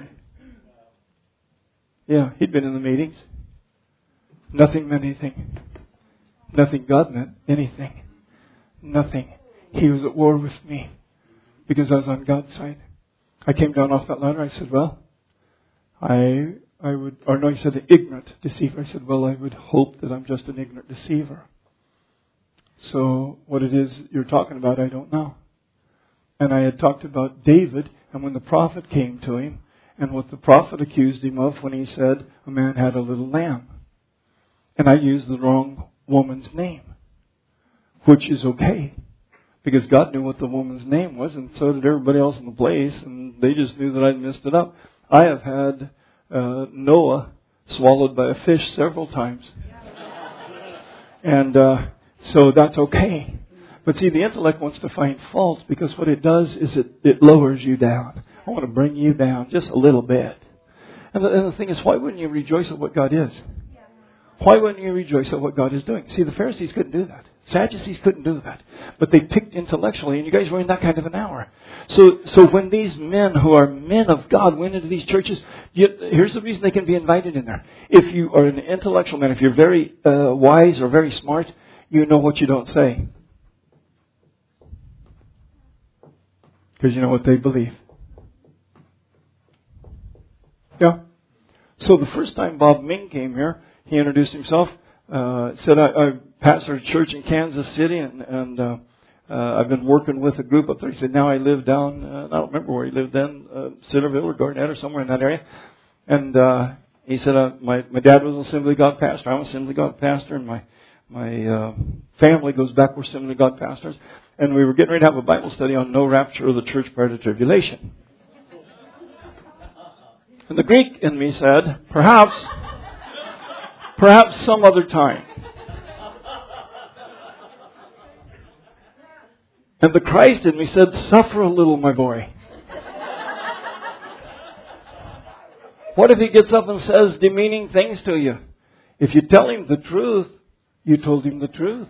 Yeah, he'd been in the meetings. Nothing meant anything. Nothing God meant anything. Nothing. He was at war with me because I was on God's side. I came down off that ladder. I said, well, I I would, or no, he said the ignorant deceiver. I said, well, I would hope that I'm just an ignorant deceiver. So what it is you're talking about, I don't know. And I had talked about David, and when the prophet came to him, and what the prophet accused him of when he said a man had a little lamb. And I used the wrong woman's name, which is okay. Because God knew what the woman's name was, and so did everybody else in the place, and they just knew that I'd messed it up. I have had uh, Noah swallowed by a fish several times. And uh, so that's okay. But see, the intellect wants to find faults because what it does is it, it lowers you down. I want to bring you down just a little bit. And the, and the thing is, why wouldn't you rejoice at what God is? Why wouldn't you rejoice at what God is doing? See, the Pharisees couldn't do that. Sadducees couldn't do that. But they picked intellectually, and you guys were in that kind of an hour. So so when these men who are men of God went into these churches, you, here's the reason they can be invited in there. If you are an intellectual man, if you're very uh, wise or very smart, you know what you don't say. Because you know what they believe. Yeah. So the first time Bob Ming came here, he introduced himself, uh, said, I, I pastor a church in Kansas City, and, and uh, uh, I've been working with a group up there. He said, now I live down, uh, I don't remember where he lived then, uh, Centerville or Garnett or somewhere in that area. And uh, he said, uh, my, my dad was an Assembly of God pastor. I'm an Assembly of God pastor, and my, my uh, family goes back, we're Assembly of God pastors. And we were getting ready to have a Bible study on no rapture of the church prior to tribulation. And the Greek in me said, perhaps, perhaps some other time. And the Christ in me said, suffer a little, my boy. What if he gets up and says demeaning things to you? If you tell him the truth, you told him the truth.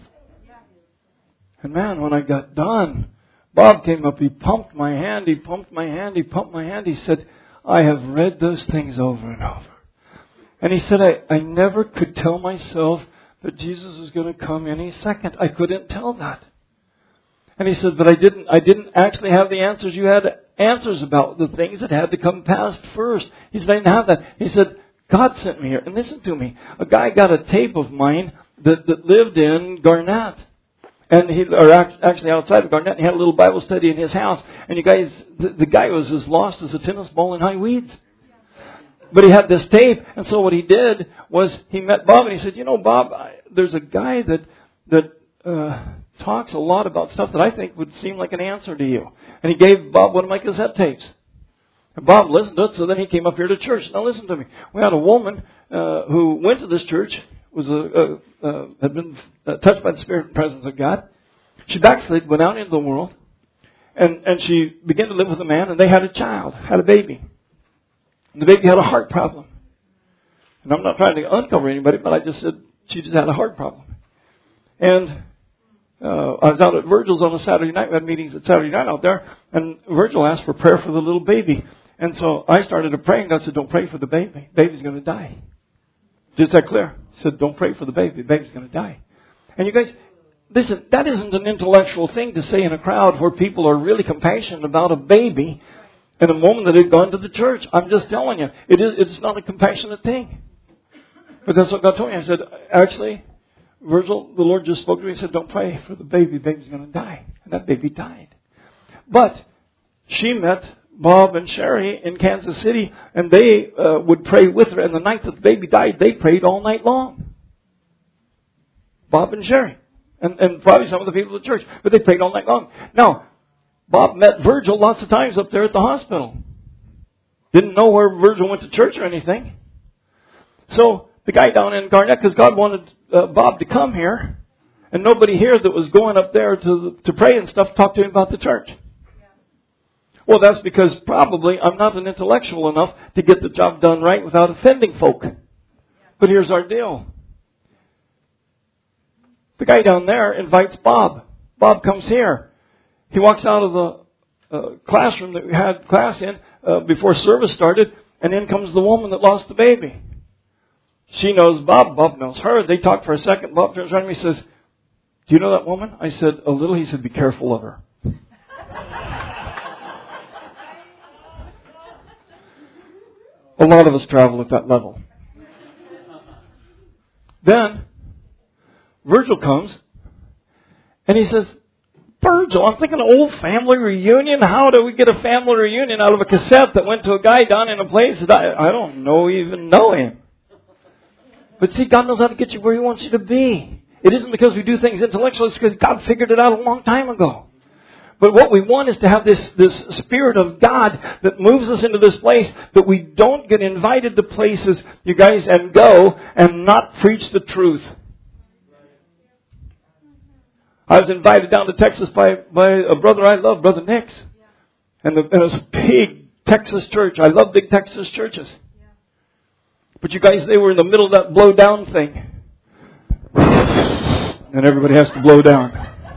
And man, when I got done, Bob came up, he pumped my hand, he pumped my hand, he pumped my hand. He said, I have read those things over and over. And he said, I, I never could tell myself that Jesus was going to come any second. I couldn't tell that. And he said, but I didn't, I didn't actually have the answers. You had answers about the things that had to come past first. He said, I didn't have that. He said, God sent me here. And listen to me. A guy got a tape of mine that, that lived in Garnett. And he, or actually outside of Garnett, and he had a little Bible study in his house. And you guys, the, the guy was as lost as a tennis ball in high weeds. But he had this tape, and so what he did was he met Bob, and he said, you know, Bob, I, there's a guy that that uh, talks a lot about stuff that I think would seem like an answer to you. And he gave Bob one of my cassette tapes. And Bob listened to it, so then he came up here to church. Now listen to me. We had a woman uh, who went to this church, was a, a, uh, had been uh, touched by the Spirit and presence of God. She backslid, went out into the world, and, and she began to live with a man, and they had a child, had a baby. And the baby had a heart problem. And I'm not trying to uncover anybody, but I just said she just had a heart problem. And uh, I was out at Virgil's on a Saturday night. We had meetings at Saturday night out there, and Virgil asked for prayer for the little baby. And so I started to pray, and God said, don't pray for the baby. Baby's going to die. Just that clear. He said, don't pray for the baby. The baby's going to die. And you guys, listen, that isn't an intellectual thing to say in a crowd where people are really compassionate about a baby and a woman that had gone to the church. I'm just telling you, it is, it's not a compassionate thing. But that's what God told me. I said, actually, Virgil, the Lord just spoke to me and said, don't pray for the baby. The baby's going to die. And that baby died. But she met Bob and Sherry in Kansas City, and they uh, would pray with her. And the night that the baby died, they prayed all night long. Bob and Sherry. And, and probably some of the people of the church. But they prayed all night long. Now, Bob met Virgil lots of times up there at the hospital. Didn't know where Virgil went to church or anything. So the guy down in Garnett, because God wanted uh, Bob to come here, and nobody here that was going up there to to pray and stuff talked to him about the church. Well, that's because probably I'm not an intellectual enough to get the job done right without offending folk. But here's our deal. The guy down there invites Bob. Bob comes here. He walks out of the uh, classroom that we had class in uh, before service started, and in comes the woman that lost the baby. She knows Bob. Bob knows her. They talk for a second. Bob turns around to me and says, do you know that woman? I said, a little. He said, be careful of her. A lot of us travel at that level. Then, Virgil comes, and he says, Virgil, I'm thinking of old family reunion. How do we get a family reunion out of a cassette that went to a guy down in a place that I, I don't know, even know him? But see, God knows how to get you where He wants you to be. It isn't because we do things intellectually, it's because God figured it out a long time ago. But what we want is to have this, this Spirit of God that moves us into this place, that we don't get invited to places, you guys, and go and not preach the truth. I was invited down to Texas by, by a brother I love, Brother Nix. And, the, and it was a big Texas church. I love big Texas churches. But you guys, they were in the middle of that blow down thing. And everybody has to blow down.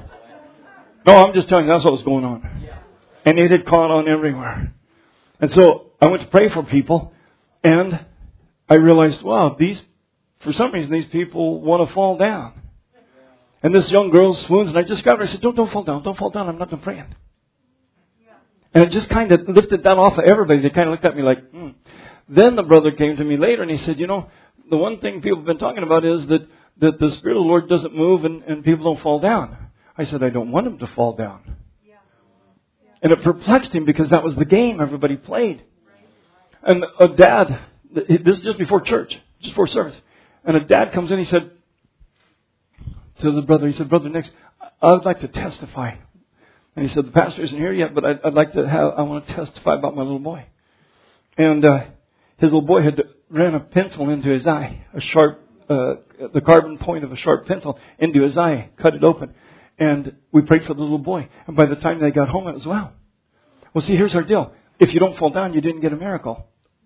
No, I'm just telling you, that's what was going on. And it had caught on everywhere. And so I went to pray for people. And I realized, wow, these, for some reason, these people want to fall down. And this young girl swoons, and I just grabbed her. I said, don't, don't fall down. Don't fall down. I'm not done praying. And it just kind of lifted that off of everybody. They kind of looked at me like, hmm. Then the brother came to me later, and he said, you know, the one thing people have been talking about is that, that the Spirit of the Lord doesn't move and, and people don't fall down. I said, I don't want them to fall down. And it perplexed him because that was the game everybody played. And a dad, this is just before church, just before service. And a dad comes in, he said, to the brother, he said, Brother Nix, I would like to testify. And he said, the pastor isn't here yet, but I'd, I'd like to have, I want to testify about my little boy. And uh, his little boy had ran a pencil into his eye, a sharp, uh, the carbon point of a sharp pencil into his eye, cut it open. And we prayed for the little boy. And by the time they got home, it was well. Well, see, here's our deal. If you don't fall down, you didn't get a miracle.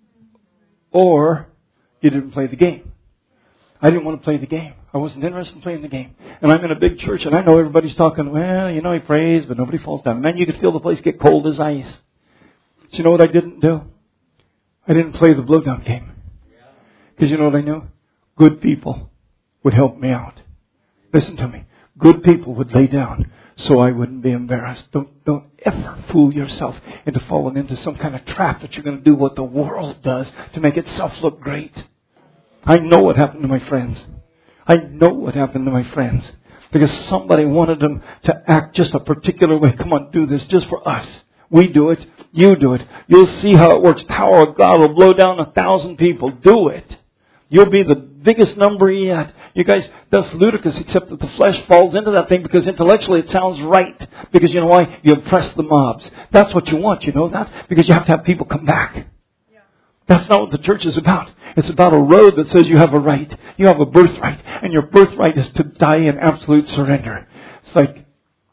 Or you didn't play the game. I didn't want to play the game. I wasn't interested in playing the game. And I'm in a big church, and I know everybody's talking, well, you know, he prays, but nobody falls down. Man, you could feel the place get cold as ice. So you know what I didn't do? I didn't play the blowdown game. Because you know what I knew? Good people would help me out. Listen to me. Good people would lay down so I wouldn't be embarrassed. Don't, don't ever fool yourself into falling into some kind of trap that you're going to do what the world does to make itself look great. I know what happened to my friends. I know what happened to my friends. Because somebody wanted them to act just a particular way. Come on, do this just for us. We do it. You do it. You'll see how it works. Power of God will blow down a thousand people. Do it. You'll be the biggest number yet. You guys, that's ludicrous, except that the flesh falls into that thing because intellectually it sounds right. Because you know why? You oppress the mobs. That's what you want, you know that? Because you have to have people come back. That's not what the church is about. It's about a road that says you have a right. You have a birthright. And your birthright is to die in absolute surrender. It's like,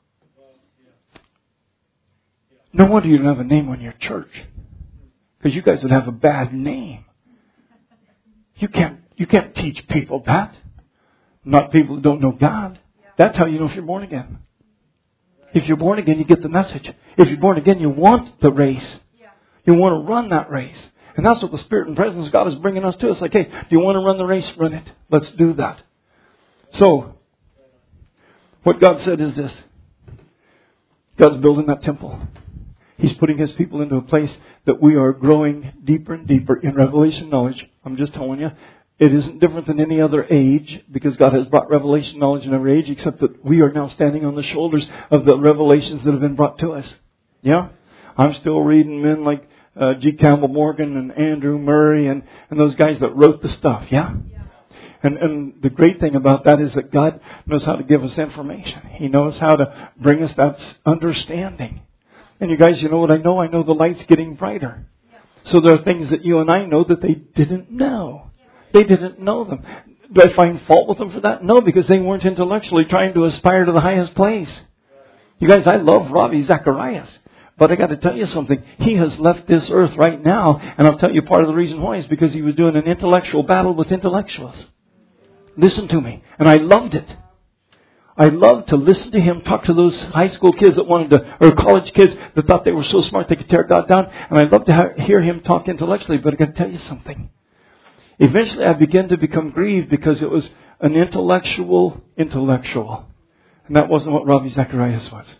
no wonder you don't have a name on your church. Because you guys would have a bad name. You can't, you can't teach people that. Not people who don't know God. That's how you know if you're born again. If you're born again, you get the message. If you're born again, you want the race. You want to run that race. And that's what the Spirit and presence of God is bringing us to. It's like, hey, do you want to run the race? Run it. Let's do that. So, what God said is this. God's building that temple. He's putting His people into a place that we are growing deeper and deeper in revelation knowledge. I'm just telling you, it isn't different than any other age because God has brought revelation knowledge in every age, except that we are now standing on the shoulders of the revelations that have been brought to us. Yeah? I'm still reading men like Uh, G. Campbell Morgan and Andrew Murray and, and those guys that wrote the stuff, yeah? yeah? And and the great thing about that is that God knows how to give us information. He knows how to bring us that understanding. And you guys, you know what I know? I know the light's getting brighter. Yeah. So there are things that you and I know that they didn't know. Yeah. They didn't know them. Do I find fault with them for that? No, because they weren't intellectually trying to aspire to the highest place. You guys, I love Ravi Zacharias. But I got to tell you something. He has left this earth right now. And I'll tell you part of the reason why is because he was doing an intellectual battle with intellectuals. Listen to me. And I loved it. I loved to listen to him talk to those high school kids that wanted to, or college kids that thought they were so smart they could tear God down. And I loved to ha- hear him talk intellectually. But I got to tell you something. Eventually I began to become grieved because it was an intellectual intellectual. And that wasn't what Ravi Zacharias was.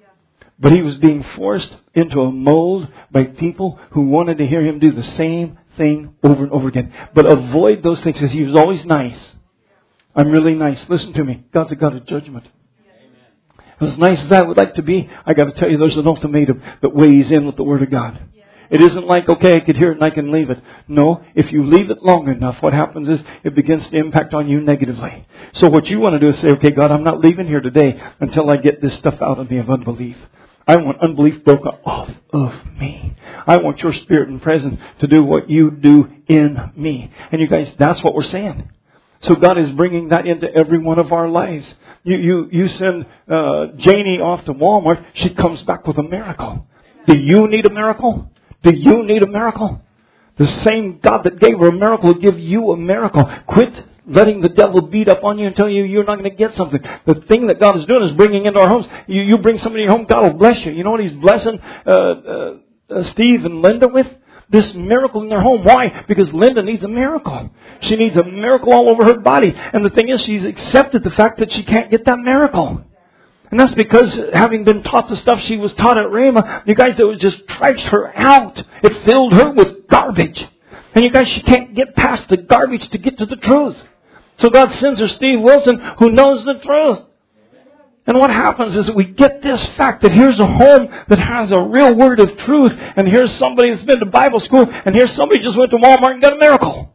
But he was being forced into a mold by people who wanted to hear him do the same thing over and over again. But avoid those things because He was always nice. I'm really nice. Listen to me. God's a God of judgment. As nice as I would like to be, I got to tell you, there's an ultimatum that weighs in with the Word of God. It isn't like, okay, I could hear it and I can leave it. No, if you leave it long enough, what happens is it begins to impact on you negatively. So what you want to do is say, okay, God, I'm not leaving here today until I get this stuff out of me of unbelief. I want unbelief broken off of me. I want your Spirit and presence to do what you do in me. And you guys, that's what we're saying. So God is bringing that into every one of our lives. You you you send uh, Janie off to Walmart, she comes back with a miracle. Do you need a miracle? Do you need a miracle? The same God that gave her a miracle will give you a miracle. Quit letting the devil beat up on you and tell you you're not going to get something. The thing that God is doing is bringing into our homes. You, you bring somebody in your home, God will bless you. You know what He's blessing uh, uh, uh, Steve and Linda with? This miracle in their home. Why? Because Linda needs a miracle. She needs a miracle all over her body. And the thing is, she's accepted the fact that she can't get that miracle. And that's because having been taught the stuff she was taught at Rhema, you guys, it was just trudged her out. It filled her with garbage. And you guys, she can't get past the garbage to get to the truth. So God sends her Steve Wilson, who knows the truth. And what happens is that we get this fact that here's a home that has a real word of truth, and here's somebody that's been to Bible school, and here's somebody just went to Walmart and got a miracle.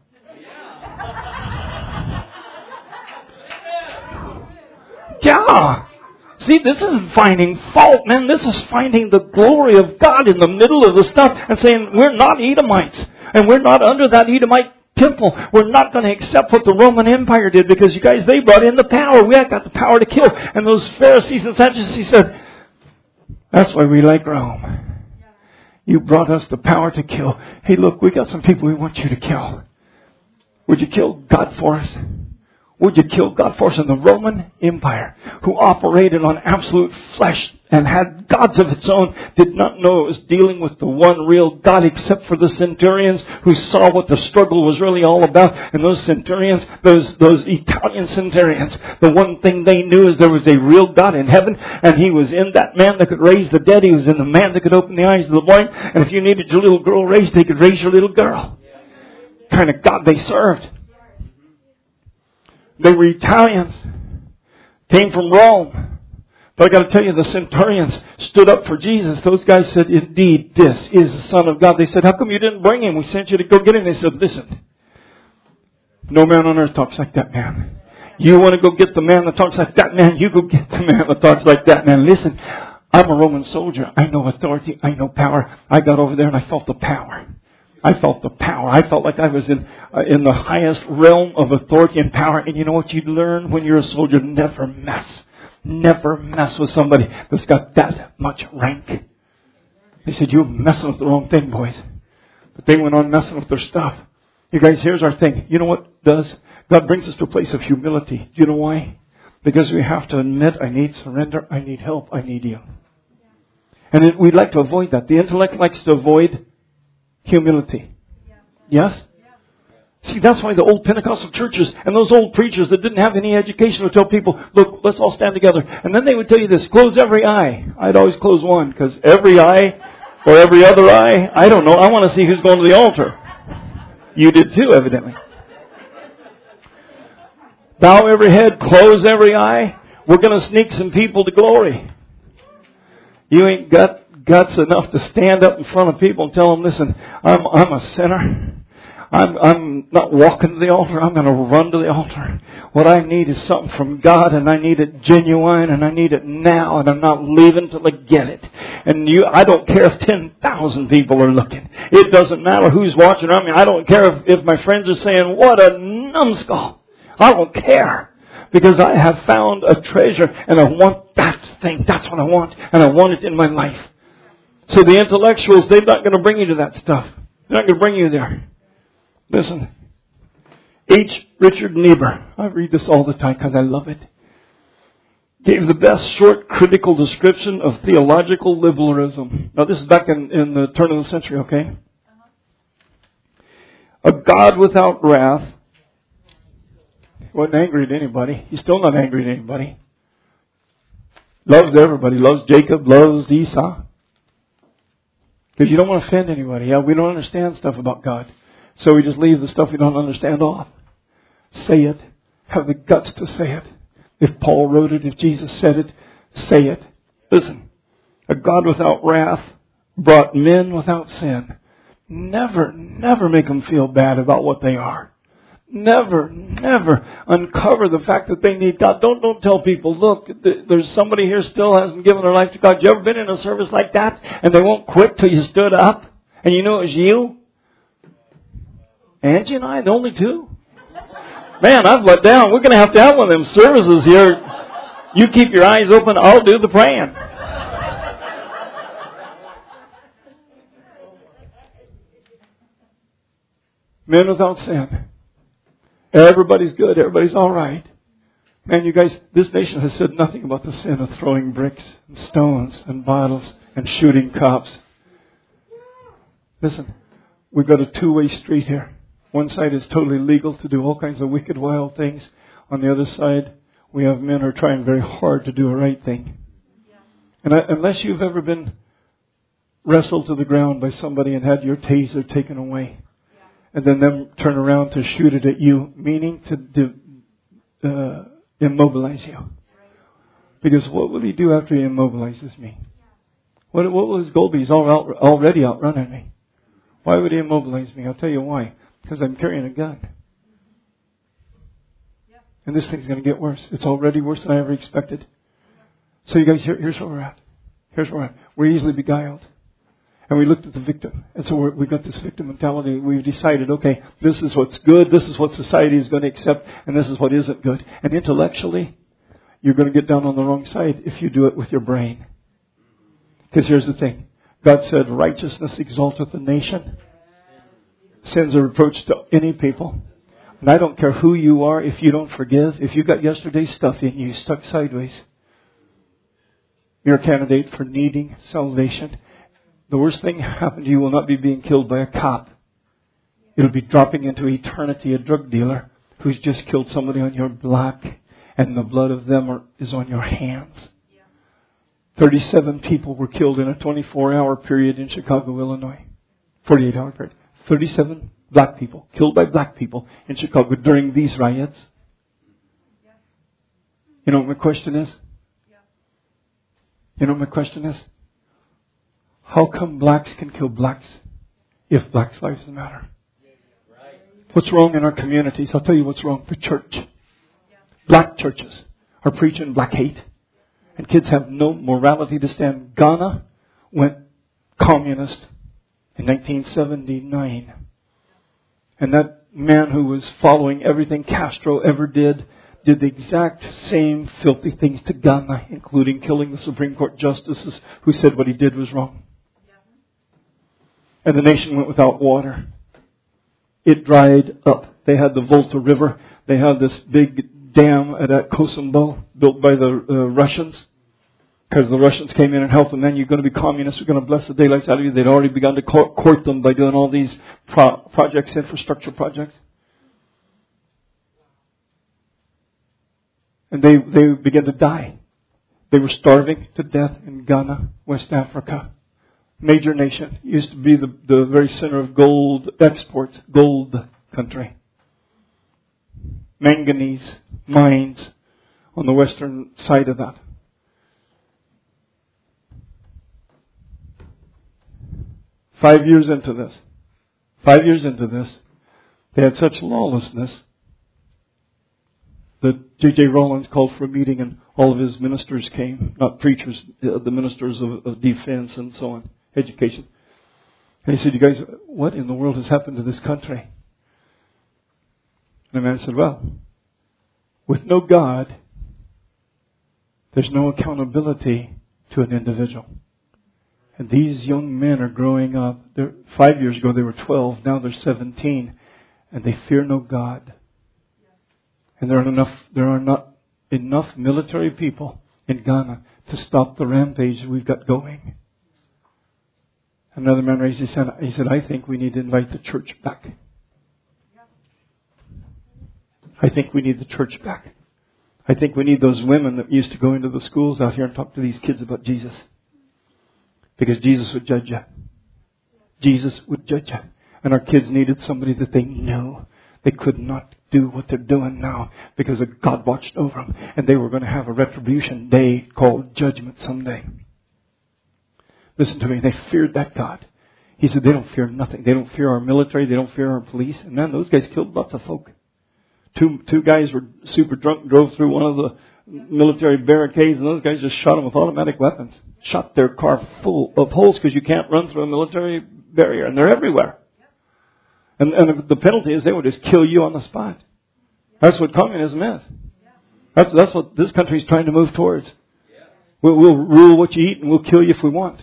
Yeah. See, this isn't finding fault, man. This is finding the glory of God in the middle of the stuff and saying, we're not Edomites, and we're not under that Edomite temple. We're not going to accept what the Roman Empire did because you guys, they brought in the power. We got the power to kill. And those Pharisees and Sadducees said, that's why we like Rome. You brought us the power to kill. Hey, look, we got some people we want you to kill. Would you kill God for us? Would you kill God for us in the Roman Empire, who operated on absolute flesh and had gods of its own, did not know it was dealing with the one real God except for the centurions who saw what the struggle was really all about. And those centurions, those, those Italian centurions, the one thing they knew is there was a real God in heaven, and He was in that man that could raise the dead. He was in the man that could open the eyes of the blind. And if you needed your little girl raised, He could raise your little girl. Kind of God they served. They were Italians, came from Rome. But I got to tell you, the centurions stood up for Jesus. Those guys said, indeed, this is the Son of God. They said, how come you didn't bring Him? We sent you to go get Him. They said, listen, no man on earth talks like that man. You want to go get the man that talks like that man? You go get the man that talks like that man. Listen, I'm a Roman soldier. I know authority. I know power. I got over there and I felt the power. I felt the power. I felt like I was in uh, in the highest realm of authority and power. And you know what you learn when you're a soldier? Never mess. Never mess with somebody that's got that much rank. They said, you're messing with the wrong thing, boys. But they went on messing with their stuff. You guys, here's our thing. You know what it does? God brings us to a place of humility. Do you know why? Because we have to admit, I need surrender, I need help, I need you. And it, we'd like to avoid that. The intellect likes to avoid humility. Yes? See, that's why the old Pentecostal churches and those old preachers that didn't have any education would tell people, look, let's all stand together. And then they would tell you this, close every eye. I'd always close one, because every eye or every other eye, I don't know. I want to see who's going to the altar. You did too, evidently. Bow every head, close every eye. We're going to sneak some people to glory. You ain't got guts enough to stand up in front of people and tell them, listen, I'm I'm a sinner. I'm I'm not walking to the altar. I'm going to run to the altar. What I need is something from God, and I need it genuine, and I need it now, and I'm not leaving till I get it. And you, I don't care if ten thousand people are looking. It doesn't matter who's watching. I mean, I don't care if, if my friends are saying, what a numbskull. I don't care. Because I have found a treasure, and I want that thing. That's what I want, and I want it in my life. So the intellectuals, they're not going to bring you to that stuff. They're not going to bring you there. Listen. H. Richard Niebuhr, I read this all the time because I love it, gave the best short critical description of theological liberalism. Now this is back in, in the turn of the century, okay? A God without wrath. He wasn't angry at anybody. He's still not angry at anybody. Loves everybody. Loves Jacob. Loves Esau. Because you don't want to offend anybody. Yeah, we don't understand stuff about God. So we just leave the stuff we don't understand off. Say it. Have the guts to say it. If Paul wrote it, if Jesus said it, say it. Listen, a God without wrath brought men without sin. Never, never make them feel bad about what they are. Never, never uncover the fact that they need God. Don't, don't tell people, look, there's somebody here still hasn't given their life to God. You ever been in a service like that and they won't quit till you stood up and you know it was you? Angie and I, the only two. Man, I've let down. We're going to have to have one of them services here. You keep your eyes open, I'll do the praying. Men without sin. Everybody's good. Everybody's all right. Man, you guys, this nation has said nothing about the sin of throwing bricks and stones and bottles and shooting cops. Listen, we've got a two-way street here. One side is totally legal to do all kinds of wicked, wild things. On the other side, we have men who are trying very hard to do a right thing. And I, unless you've ever been wrestled to the ground by somebody and had your taser taken away, and then them turn around to shoot it at you, meaning to de- uh, immobilize you. Because what will he do after he immobilizes me? What, what will his goal be? He's all out, already outrunning me. Why would he immobilize me? I'll tell you why. Because I'm carrying a gun. And this thing's going to get worse. It's already worse than I ever expected. So you guys, here, here's where we're at. Here's where we're at. We're easily beguiled. And we looked at the victim. And so we're, we've got this victim mentality. We've decided, okay, this is what's good. This is what society is going to accept. And this is what isn't good. And intellectually, you're going to get down on the wrong side if you do it with your brain. Because here's the thing. God said, righteousness exalteth a nation. Sin's a reproach to any people. And I don't care who you are, if you don't forgive, if you got yesterday's stuff in you stuck sideways, you're a candidate for needing salvation. The worst thing that happened to you will not be being killed by a cop. It'll be dropping into eternity a drug dealer who's just killed somebody on your block, and the blood of them are, is on your hands. thirty-seven people were killed in a twenty-four hour period in Chicago, Illinois. forty-eight hour period. thirty-seven black people killed by black people in Chicago during these riots. You know what my question is? You know what my question is? How come blacks can kill blacks if blacks' lives matter? What's wrong in our communities? I'll tell you what's wrong. The church. Black churches are preaching black hate. And kids have no morality to stand. Ghana went communist in nineteen seventy-nine. And that man who was following everything Castro ever did, did the exact same filthy things to Ghana, including killing the Supreme Court justices who said what he did was wrong. And the nation went without water. It dried up. They had the Volta River. They had this big dam at Kosovo built by the uh, Russians. Because the Russians came in and helped them. Then you're going to be communists. We're going to bless the daylights out of you. They'd already begun to court them by doing all these pro- projects, infrastructure projects. And they, they began to die. They were starving to death in Ghana, West Africa. Major nation. Used to be the, the very center of gold exports. Gold country. Manganese mines on the western side of that. Five years into this, five years into this, they had such lawlessness that J J Rollins called for a meeting and all of his ministers came, not preachers, the ministers of, of defense and so on, education. And he said, you guys, what in the world has happened to this country? And the man said, well, with no God, there's no accountability to an individual. And these young men are growing up. They're, five years ago they were twelve. Now they're seventeen. And they fear no God. And there are enough, there are not enough military people in Ghana to stop the rampage we've got going. Another man raised his hand. He said, I think we need to invite the church back. I think we need the church back. I think we need those women that used to go into the schools out here and talk to these kids about Jesus. Because Jesus would judge you. Jesus would judge you. And our kids needed somebody that they knew they could not do what they're doing now because of God watched over them. And they were going to have a retribution day called judgment someday. Listen to me. They feared that God. He said they don't fear nothing. They don't fear our military. They don't fear our police. And man, those guys killed lots of folk. Two two guys were super drunk, drove through one of the military barricades, and those guys just shot them with automatic weapons. Shot their car full of holes because you can't run through a military barrier, and they're everywhere. And, and the penalty is they would just kill you on the spot. That's what communism is. That's that's what this country's trying to move towards. We'll, we'll rule what you eat, and we'll kill you if we want.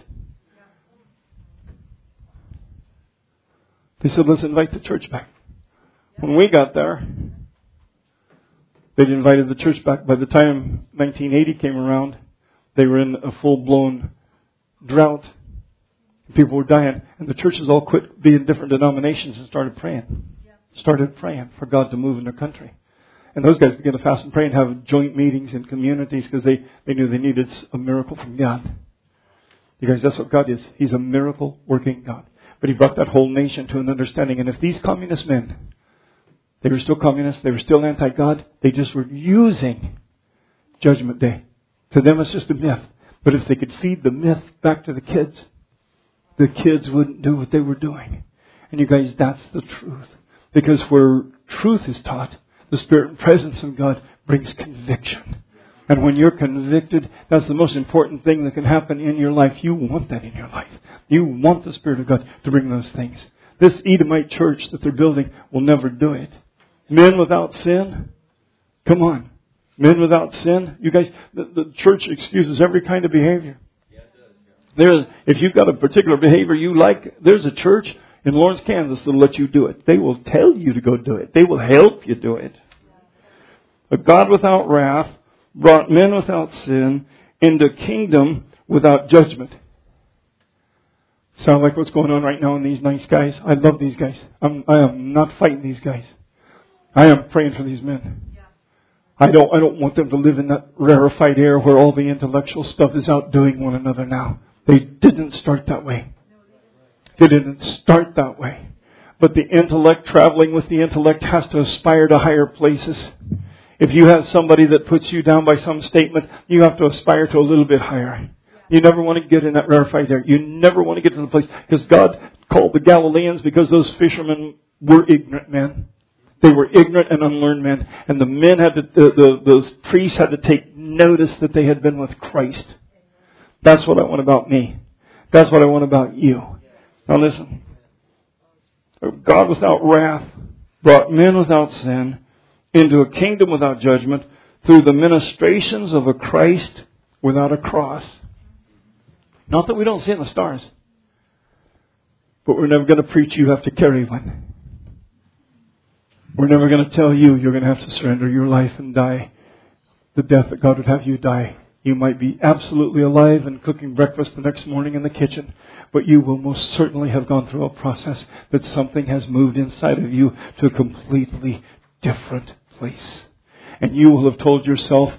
They said, let's invite the church back. When we got there, they'd invited the church back. By the time nineteen eighty came around, they were in a full-blown drought. People were dying. And the churches all quit being different denominations and started praying. Started praying for God to move in their country. And those guys began to fast and pray and have joint meetings in communities because they, they knew they needed a miracle from God. You guys, that's what God is. He's a miracle-working God. But He brought that whole nation to an understanding. And if these communist men, they were still communists, they were still anti-God, they just were using Judgment Day. To them it's just a myth. But if they could feed the myth back to the kids, the kids wouldn't do what they were doing. And you guys, that's the truth. Because where truth is taught, the Spirit and presence of God brings conviction. And when you're convicted, that's the most important thing that can happen in your life. You want that in your life. You want the Spirit of God to bring those things. This Edomite church that they're building will never do it. Men without sin? Come on. Men without sin? You guys, the, the church excuses every kind of behavior. There, if you've got a particular behavior you like, there's a church in Lawrence, Kansas that'll let you do it. They will tell you to go do it. They will help you do it. A God without wrath brought men without sin into a kingdom without judgment. Sound like what's going on right now in these nice guys? I love these guys. I'm, I am not fighting these guys. I am praying for these men. I don't, I don't want them to live in that rarefied air where all the intellectual stuff is outdoing one another now. They didn't start that way. They didn't start that way. But the intellect, traveling with the intellect, has to aspire to higher places. If you have somebody that puts you down by some statement, you have to aspire to a little bit higher. You never want to get in that rarefied air. You never want to get to the place. Because God called the Galileans because those fishermen were ignorant men. They were ignorant and unlearned men. And the men had to, the, the, those priests had to take notice that they had been with Christ. That's what I want about me. That's what I want about you. Now listen. God without wrath brought men without sin into a kingdom without judgment through the ministrations of a Christ without a cross. Not that we don't see it in the stars. But we're never going to preach you have to carry one. We're never going to tell you you're going to have to surrender your life and die the death that God would have you die. You might be absolutely alive and cooking breakfast the next morning in the kitchen, but you will most certainly have gone through a process that something has moved inside of you to a completely different place. And you will have told yourself,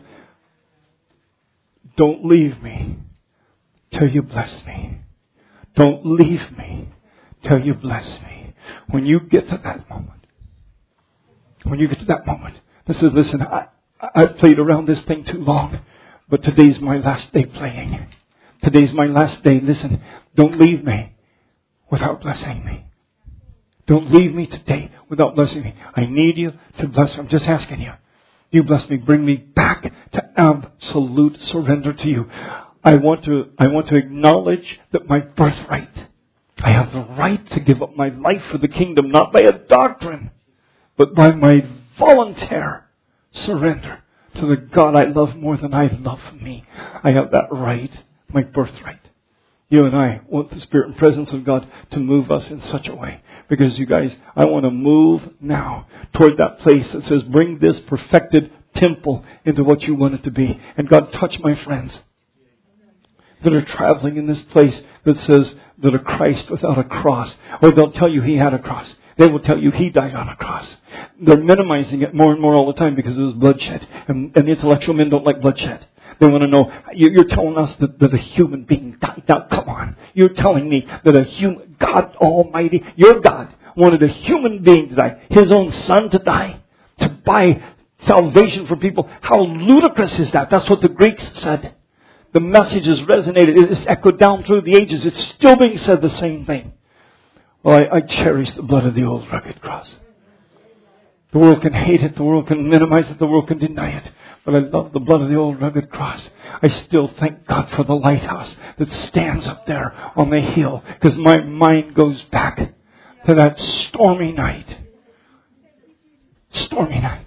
don't leave me till you bless me. Don't leave me till you bless me. When you get to that moment, when you get to that moment, this is, listen, I, I've played around this thing too long, but today's my last day playing. Today's my last day. Listen, don't leave me without blessing me. Don't leave me today without blessing me. I need you to bless me. I'm just asking you. You bless me. Bring me back to absolute surrender to you. I want to, I want to acknowledge that my birthright, I have the right to give up my life for the kingdom, not by a doctrine, but by my voluntary surrender to the God I love more than I love me. I have that right, my birthright. You and I want the Spirit and presence of God to move us in such a way. Because you guys, I want to move now toward that place that says, bring this perfected temple into what you want it to be. And God, touch my friends that are traveling in this place that says that a Christ without a cross. Or they'll tell you He had a cross. They will tell you He died on a cross. They're minimizing it more and more all the time because it was bloodshed. And, and intellectual men don't like bloodshed. They want to know, you're telling us that, that a human being died. Now, come on. You're telling me that a human, God Almighty, your God, wanted a human being to die, His own Son to die, to buy salvation for people. How ludicrous is that? That's what the Greeks said. The message has resonated. It's echoed down through the ages. It's still being said the same thing. Well, I, I cherish the blood of the old rugged cross. The world can hate it. The world can minimize it. The world can deny it. But I love the blood of the old rugged cross. I still thank God for the lighthouse that stands up there on the hill. Because my mind goes back to that stormy night. Stormy night.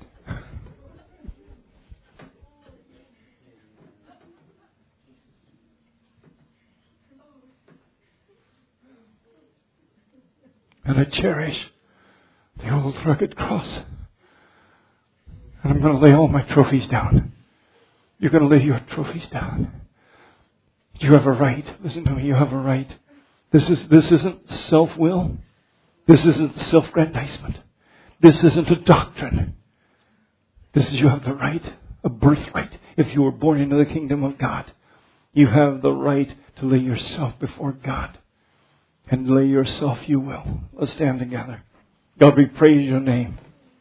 And I cherish the old rugged cross. And I'm going to lay all my trophies down. You're going to lay your trophies down. You have a right. Listen to me. You have a right. This is this isn't self-will. This isn't self-grandizement. This isn't a doctrine. This is you have the right, a birthright. If you were born into the kingdom of God, you have the right to lay yourself before God. And lay yourself, you will. Let's stand together. God, we praise your name.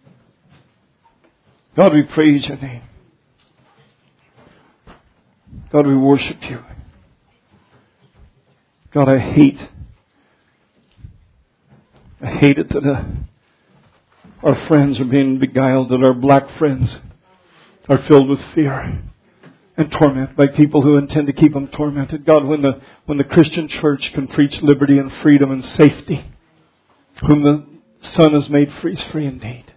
God, we praise your name. God, we worship you. God, I hate, I hate it that uh, our friends are being beguiled, that our black friends are filled with fear and torment by people who intend to keep them tormented. God, when the when the Christian church can preach liberty and freedom and safety, whom the Son has made free is free indeed.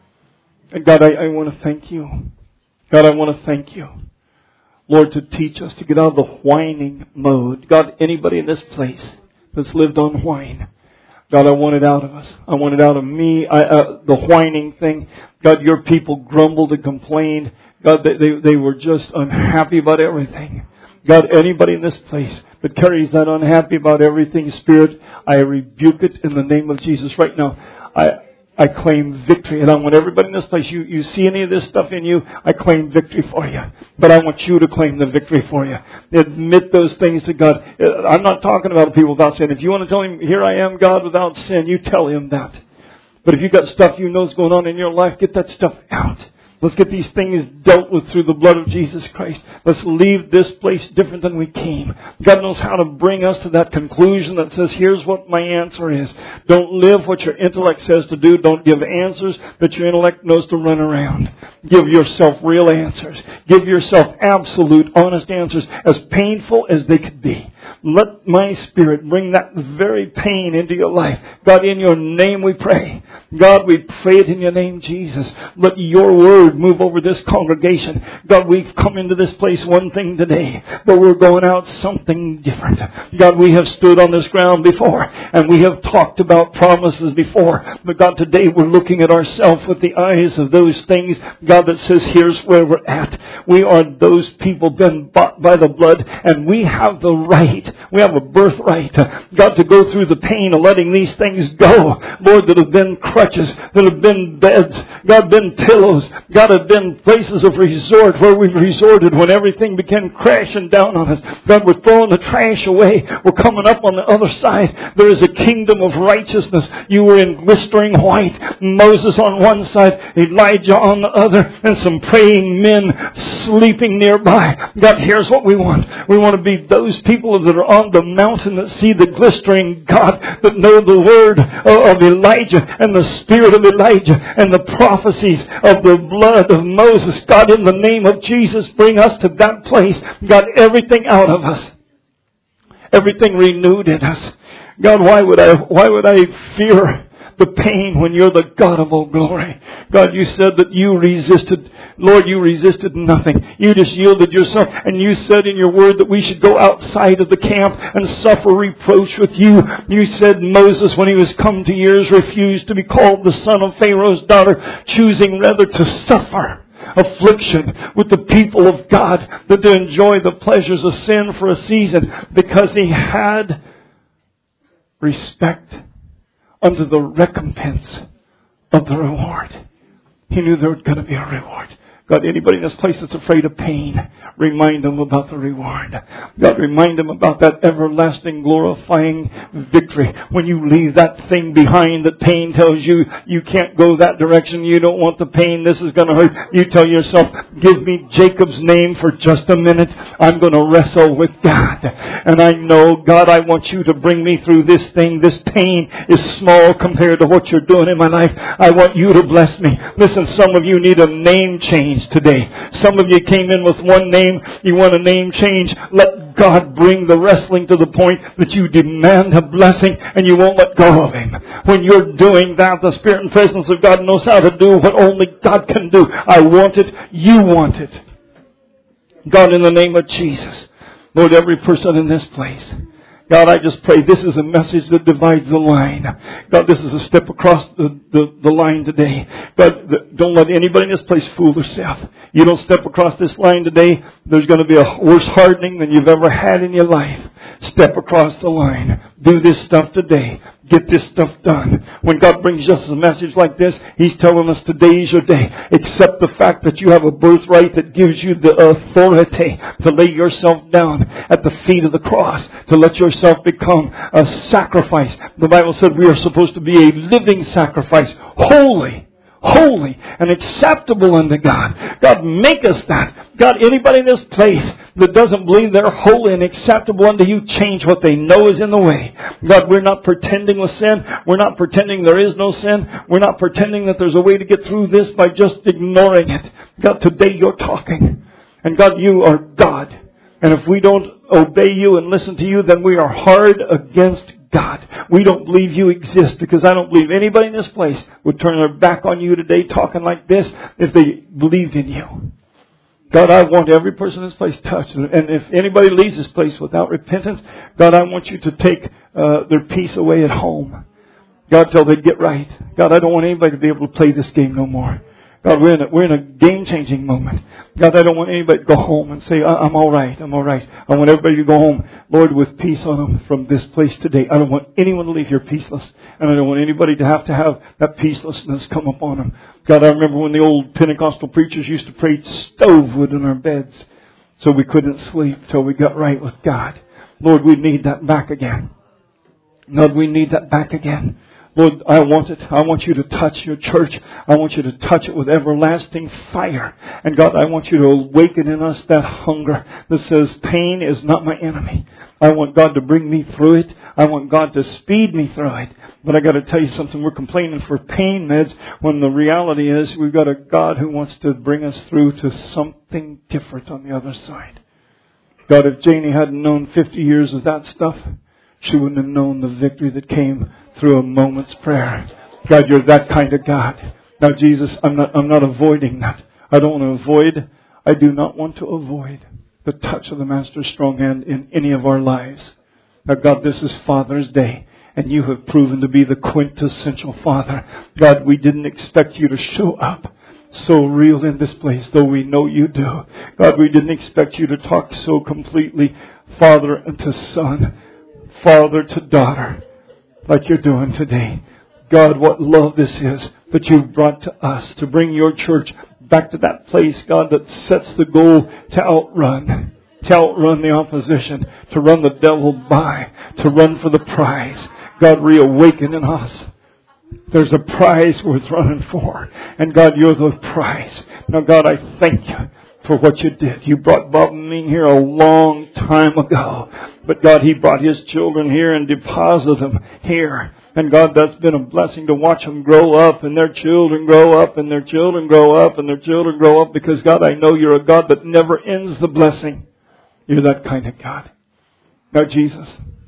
And God, I, I want to thank you. God, I want to thank you, Lord, to teach us to get out of the whining mode. God, anybody in this place that's lived on whine, God, I want it out of us. I want it out of me. I, uh, the whining thing. God, your people grumbled and complained. God, they, they, they were just unhappy about everything. God, anybody in this place that carries that unhappy about everything spirit, I rebuke it in the name of Jesus right now. I I claim victory. And I want everybody in this place, you, you see any of this stuff in you, I claim victory for you. But I want you to claim the victory for you. Admit those things to God. I'm not talking about people without sin. If you want to tell Him, here I am, God, without sin, you tell Him that. But if you've got stuff you know is going on in your life, get that stuff out. Let's get these things dealt with through the blood of Jesus Christ. Let's leave this place different than we came. God knows how to bring us to that conclusion that says, here's what my answer is. Don't live what your intellect says to do. Don't give answers that your intellect knows to run around. Give yourself real answers. Give yourself absolute, honest answers, as painful as they could be. Let my Spirit bring that very pain into your life. God, in your name we pray. God, we pray it in your name, Jesus. Let your word move over this congregation. God, we've come into this place one thing today, but we're going out something different. God, we have stood on this ground before, and we have talked about promises before. But God, today we're looking at ourselves with the eyes of those things, God, that says, here's where we're at. We are those people been bought by the blood, and we have the right. We have a birthright, God, to go through the pain of letting these things go. Lord, that have been crutches, that have been beds, God, been pillows, God, have been places of resort where we've resorted when everything began crashing down on us. God, we're throwing the trash away. We're coming up on the other side. There is a kingdom of righteousness. You were in glistering white. Moses on one side, Elijah on the other, and some praying men sleeping nearby. God, here's what we want. We want to be those people that are on the mountain that see the glistering God, that know the word of Elijah and the spirit of Elijah and the prophecies of the blood of Moses. God, in the name of Jesus, bring us to that place. God, everything out of us. Everything renewed in us. God, why would I, why would I fear the pain when you're the God of all glory? God, you said that you resisted, Lord, you resisted nothing. You just yielded yourself, and you said in your word that we should go outside of the camp and suffer reproach with you. You said Moses, when he was come to years, refused to be called the son of Pharaoh's daughter, choosing rather to suffer affliction with the people of God than to enjoy the pleasures of sin for a season, because he had respect unto the recompense of the reward. He knew there was going to be a reward. God, anybody in this place that's afraid of pain, remind them about the reward. God, remind them about that everlasting, glorifying victory. When you leave that thing behind that pain tells you you can't go that direction, you don't want the pain, this is going to hurt. You tell yourself, give me Jacob's name for just a minute. I'm going to wrestle with God. And I know, God, I want you to bring me through this thing. This pain is small compared to what you're doing in my life. I want you to bless me. Listen, some of you need a name change today. Some of you came in with one name. You want a name change. Let God bring the wrestling to the point that you demand a blessing and you won't let go of Him. When you're doing that, the Spirit and presence of God knows how to do what only God can do. I want it. You want it. God, in the name of Jesus, Lord, every person in this place, God, I just pray this is a message that divides the line. God, this is a step across the, the, the line today. God, the, don't let anybody in this place fool themselves. You don't step across this line today, there's going to be a worse hardening than you've ever had in your life. Step across the line. Do this stuff today. Get this stuff done. When God brings us a message like this, He's telling us today is your day. Accept the fact that you have a birthright that gives you the authority to lay yourself down at the feet of the cross, to let yourself become a sacrifice. The Bible said we are supposed to be a living sacrifice, holy, holy and acceptable unto God. God, make us that. God, anybody in this place that doesn't believe they're holy and acceptable unto you, change what they know is in the way. God, we're not pretending with sin. We're not pretending there is no sin. We're not pretending that there's a way to get through this by just ignoring it. God, today you're talking. And God, you are God. And if we don't obey you and listen to you, then we are hard against God. We don't believe you exist, because I don't believe anybody in this place would turn their back on you today talking like this if they believed in you. God, I want every person in this place touched. And if anybody leaves this place without repentance, God, I want you to take uh, their peace away at home. God, till they get right. God, I don't want anybody to be able to play this game no more. God, we're in a, we're in a game-changing moment. God, I don't want anybody to go home and say, I'm all right, I'm all right. I want everybody to go home, Lord, with peace on them from this place today. I don't want anyone to leave here peaceless. And I don't want anybody to have to have that peacelessness come upon them. God, I remember when the old Pentecostal preachers used to preach stove wood in our beds so we couldn't sleep till we got right with God. Lord, we need that back again. Lord, we need that back again. Lord, I want it. I want you to touch your church. I want you to touch it with everlasting fire. And God, I want you to awaken in us that hunger that says pain is not my enemy. I want God to bring me through it. I want God to speed me through it. But I got to tell you something. We're complaining for pain meds when the reality is we've got a God who wants to bring us through to something different on the other side. God, if Janie hadn't known fifty years of that stuff, she wouldn't have known the victory that came through a moment's prayer. God, you're that kind of God. Now, Jesus, I'm not, I'm not avoiding that. I don't want to avoid. I do not want to avoid the touch of the Master's strong hand in any of our lives. Now, God, this is Father's Day, and you have proven to be the quintessential Father. God, we didn't expect you to show up so real in this place, though we know you do. God, we didn't expect you to talk so completely Father to Son, Father to daughter, like you're doing today. God, what love this is that you've brought to us to bring your church back to that place, God, that sets the goal to outrun, to outrun the opposition, to run the devil by, to run for the prize. God, reawaken in us. There's a prize worth running for. And God, you're the prize. Now, God, I thank you for what you did. You brought Bob and me here a long time ago. But God, He brought His children here and deposited them here. And God, that's been a blessing to watch them grow up and their children grow up and their children grow up and their children grow up. Because God, I know you're a God that never ends the blessing. You're that kind of God. Now, Jesus,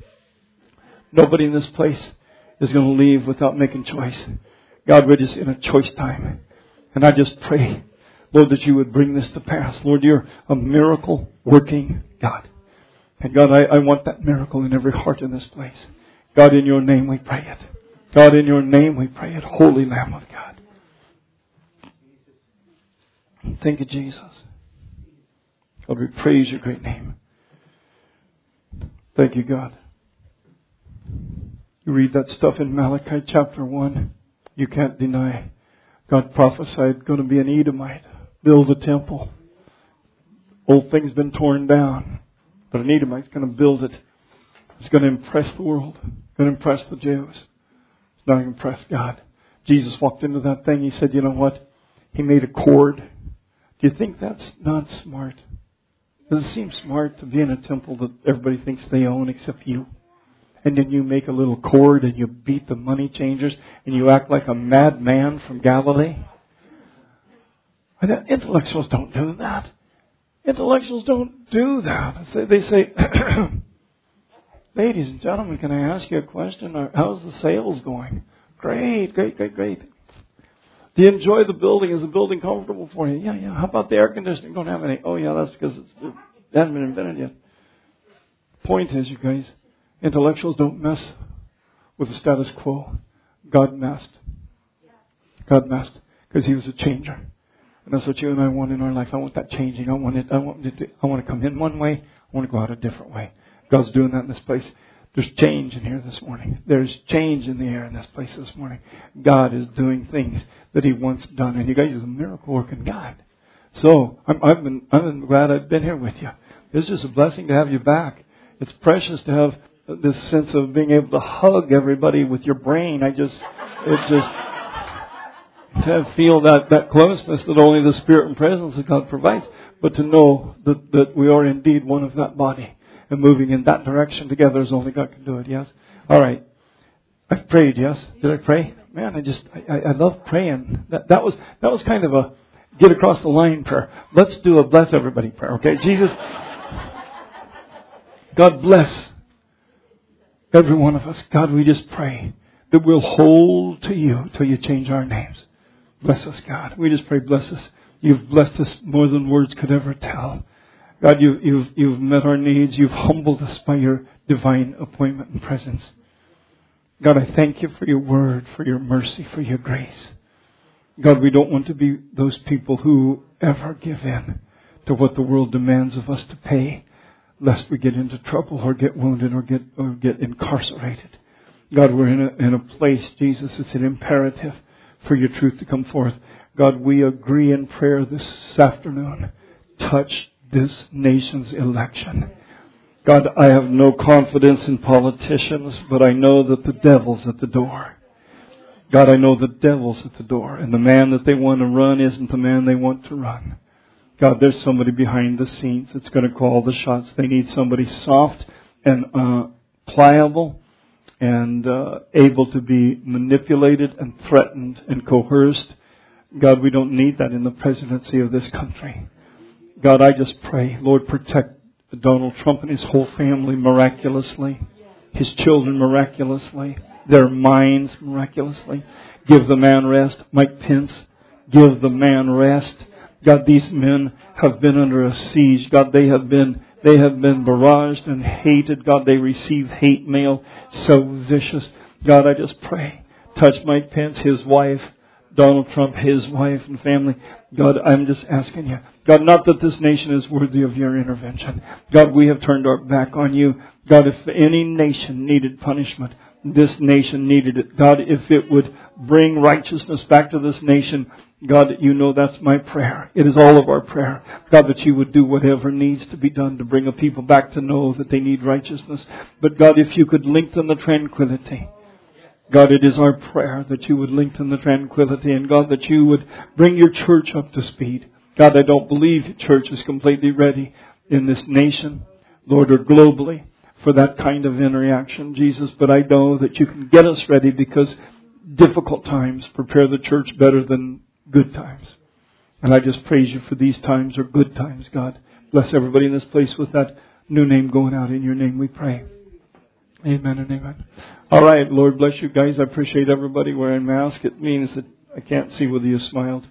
nobody in this place is going to leave without making choice. God, we're just in a choice time. And I just pray, Lord, that you would bring this to pass. Lord, you're a miracle working God. And God, I, I want that miracle in every heart in this place. God, in your name we pray it. God, in your name we pray it. Holy Lamb of God. Thank you, Jesus. God, we praise your great name. Thank you, God. You read that stuff in Malachi chapter one. You can't deny. God prophesied going to be an Edomite, build a temple. Old thing's been torn down. But an Edomite's going to build it. It's going to impress the world. It's going to impress the Jews. It's not going to impress God. Jesus walked into that thing. He said, you know what? He made a cord. Do you think that's not smart? Does it seem smart to be in a temple that everybody thinks they own except you? And then you make a little cord and you beat the money changers and you act like a madman from Galilee? Intellectuals don't do that. Intellectuals don't do that. They say, ladies and gentlemen, can I ask you a question? How's the sales going? Great, great, great, great. Do you enjoy the building? Is the building comfortable for you? Yeah, yeah. How about the air conditioning? Don't have any. Oh, yeah, that's because it's, it hasn't been invented yet. Point is, you guys, intellectuals don't mess with the status quo. God messed. God messed because He was a changer. And that's what you and I want in our life. I want that changing. I want it. I want it to, I want to come in one way. I want to go out a different way. God's doing that in this place. There's change in here this morning. There's change in the air in this place this morning. God is doing things that He wants done. And you guys are a miracle working God. So I'm, I've been, I'm glad I've been here with you. It's just a blessing to have you back. It's precious to have this sense of being able to hug everybody with your brain. I just, it just, to feel that, that closeness that only the Spirit and presence of God provides. But to know that, that we are indeed one of that body. And moving in that direction together as only God can do it, yes? All right. I've prayed, yes? Did I pray? Man, I just, I, I love praying. That, that was, that was kind of a get across the line prayer. Let's do a bless everybody prayer, okay? Jesus, God bless every one of us. God, we just pray that we'll hold to You till You change our names. Bless us, God. We just pray, bless us. You've blessed us more than words could ever tell. God, you, you've, you've met our needs. You've humbled us by Your divine appointment and presence. God, I thank You for Your word, for Your mercy, for Your grace. God, we don't want to be those people who ever give in to what the world demands of us to pay, lest we get into trouble or get wounded or get or get incarcerated. God, we're in a, in a place, Jesus, it's an imperative for Your truth to come forth. God, we agree in prayer this afternoon. Touch this nation's election. God, I have no confidence in politicians, but I know that the devil's at the door. God, I know the devil's at the door, and the man that they want to run isn't the man they want to run. God, there's somebody behind the scenes that's going to call the shots. They need somebody soft and uh, pliable and uh, able to be manipulated and threatened and coerced. God, we don't need that in the presidency of this country. God, I just pray, Lord, protect Donald Trump and his whole family miraculously, his children miraculously, their minds miraculously. Give the man rest. Mike Pence, give the man rest. God, these men have been under a siege. God, they have been they have been barraged and hated. God, they receive hate mail so vicious. God, I just pray. Touch Mike Pence, his wife, Donald Trump, his wife and family. God, I'm just asking You. God, not that this nation is worthy of Your intervention. God, we have turned our back on You. God, if any nation needed punishment, this nation needed it. God, if it would bring righteousness back to this nation, God, You know that's my prayer. It is all of our prayer. God, that You would do whatever needs to be done to bring a people back to know that they need righteousness. But God, if You could lengthen the tranquility. God, it is our prayer that You would lengthen the tranquility, and God, that You would bring Your church up to speed. God, I don't believe Your church is completely ready in this nation, Lord, or globally for that kind of interaction, Jesus. But I know that You can get us ready because difficult times prepare the church better than good times. And I just praise You for these times are good times, God. Bless everybody in this place with that new name going out. In Your name we pray. Amen and amen. All right, Lord bless you guys. I appreciate everybody wearing masks. It means that I can't see whether you smiled.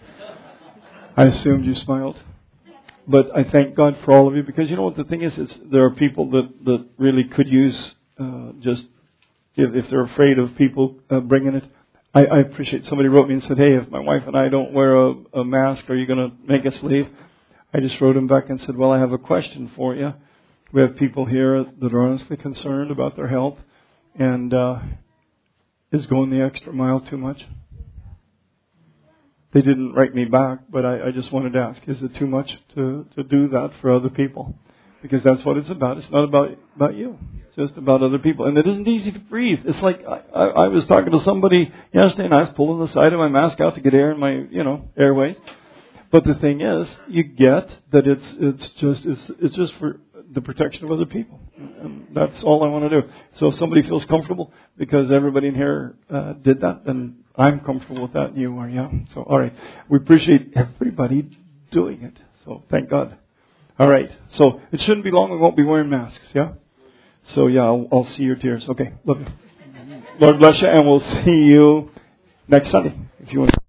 I assumed you smiled. But I thank God for all of you, because you know what the thing is? It's, there are people that, that really could use uh, just, if, if they're afraid of people uh, bringing it. I, I appreciate somebody wrote me and said, hey, if my wife and I don't wear a, a mask, are you going to make us leave? I just wrote him back and said, well, I have a question for you. We have people here that are honestly concerned about their health. And uh, is going the extra mile too much? they didn't write me back, but I, I just wanted to ask, is it too much to, to do that for other people? Because that's what it's about. It's not about, about you. It's just about other people. And it isn't easy to breathe. It's like, I, I, I was talking to somebody yesterday and I was pulling the side of my mask out to get air in my, you know, airways. But the thing is, you get that it's, it's just, it's, it's just for the protection of other people. And that's all I want to do. So if somebody feels comfortable because everybody in here uh, did that, then I'm comfortable with that and you are, yeah. So, all right. We appreciate everybody doing it. So, thank God. All right. So, it shouldn't be long. We won't be wearing masks, yeah? So, yeah, I'll, I'll see your tears. Okay. Love you. Lord bless you, and we'll see you next Sunday if you want to.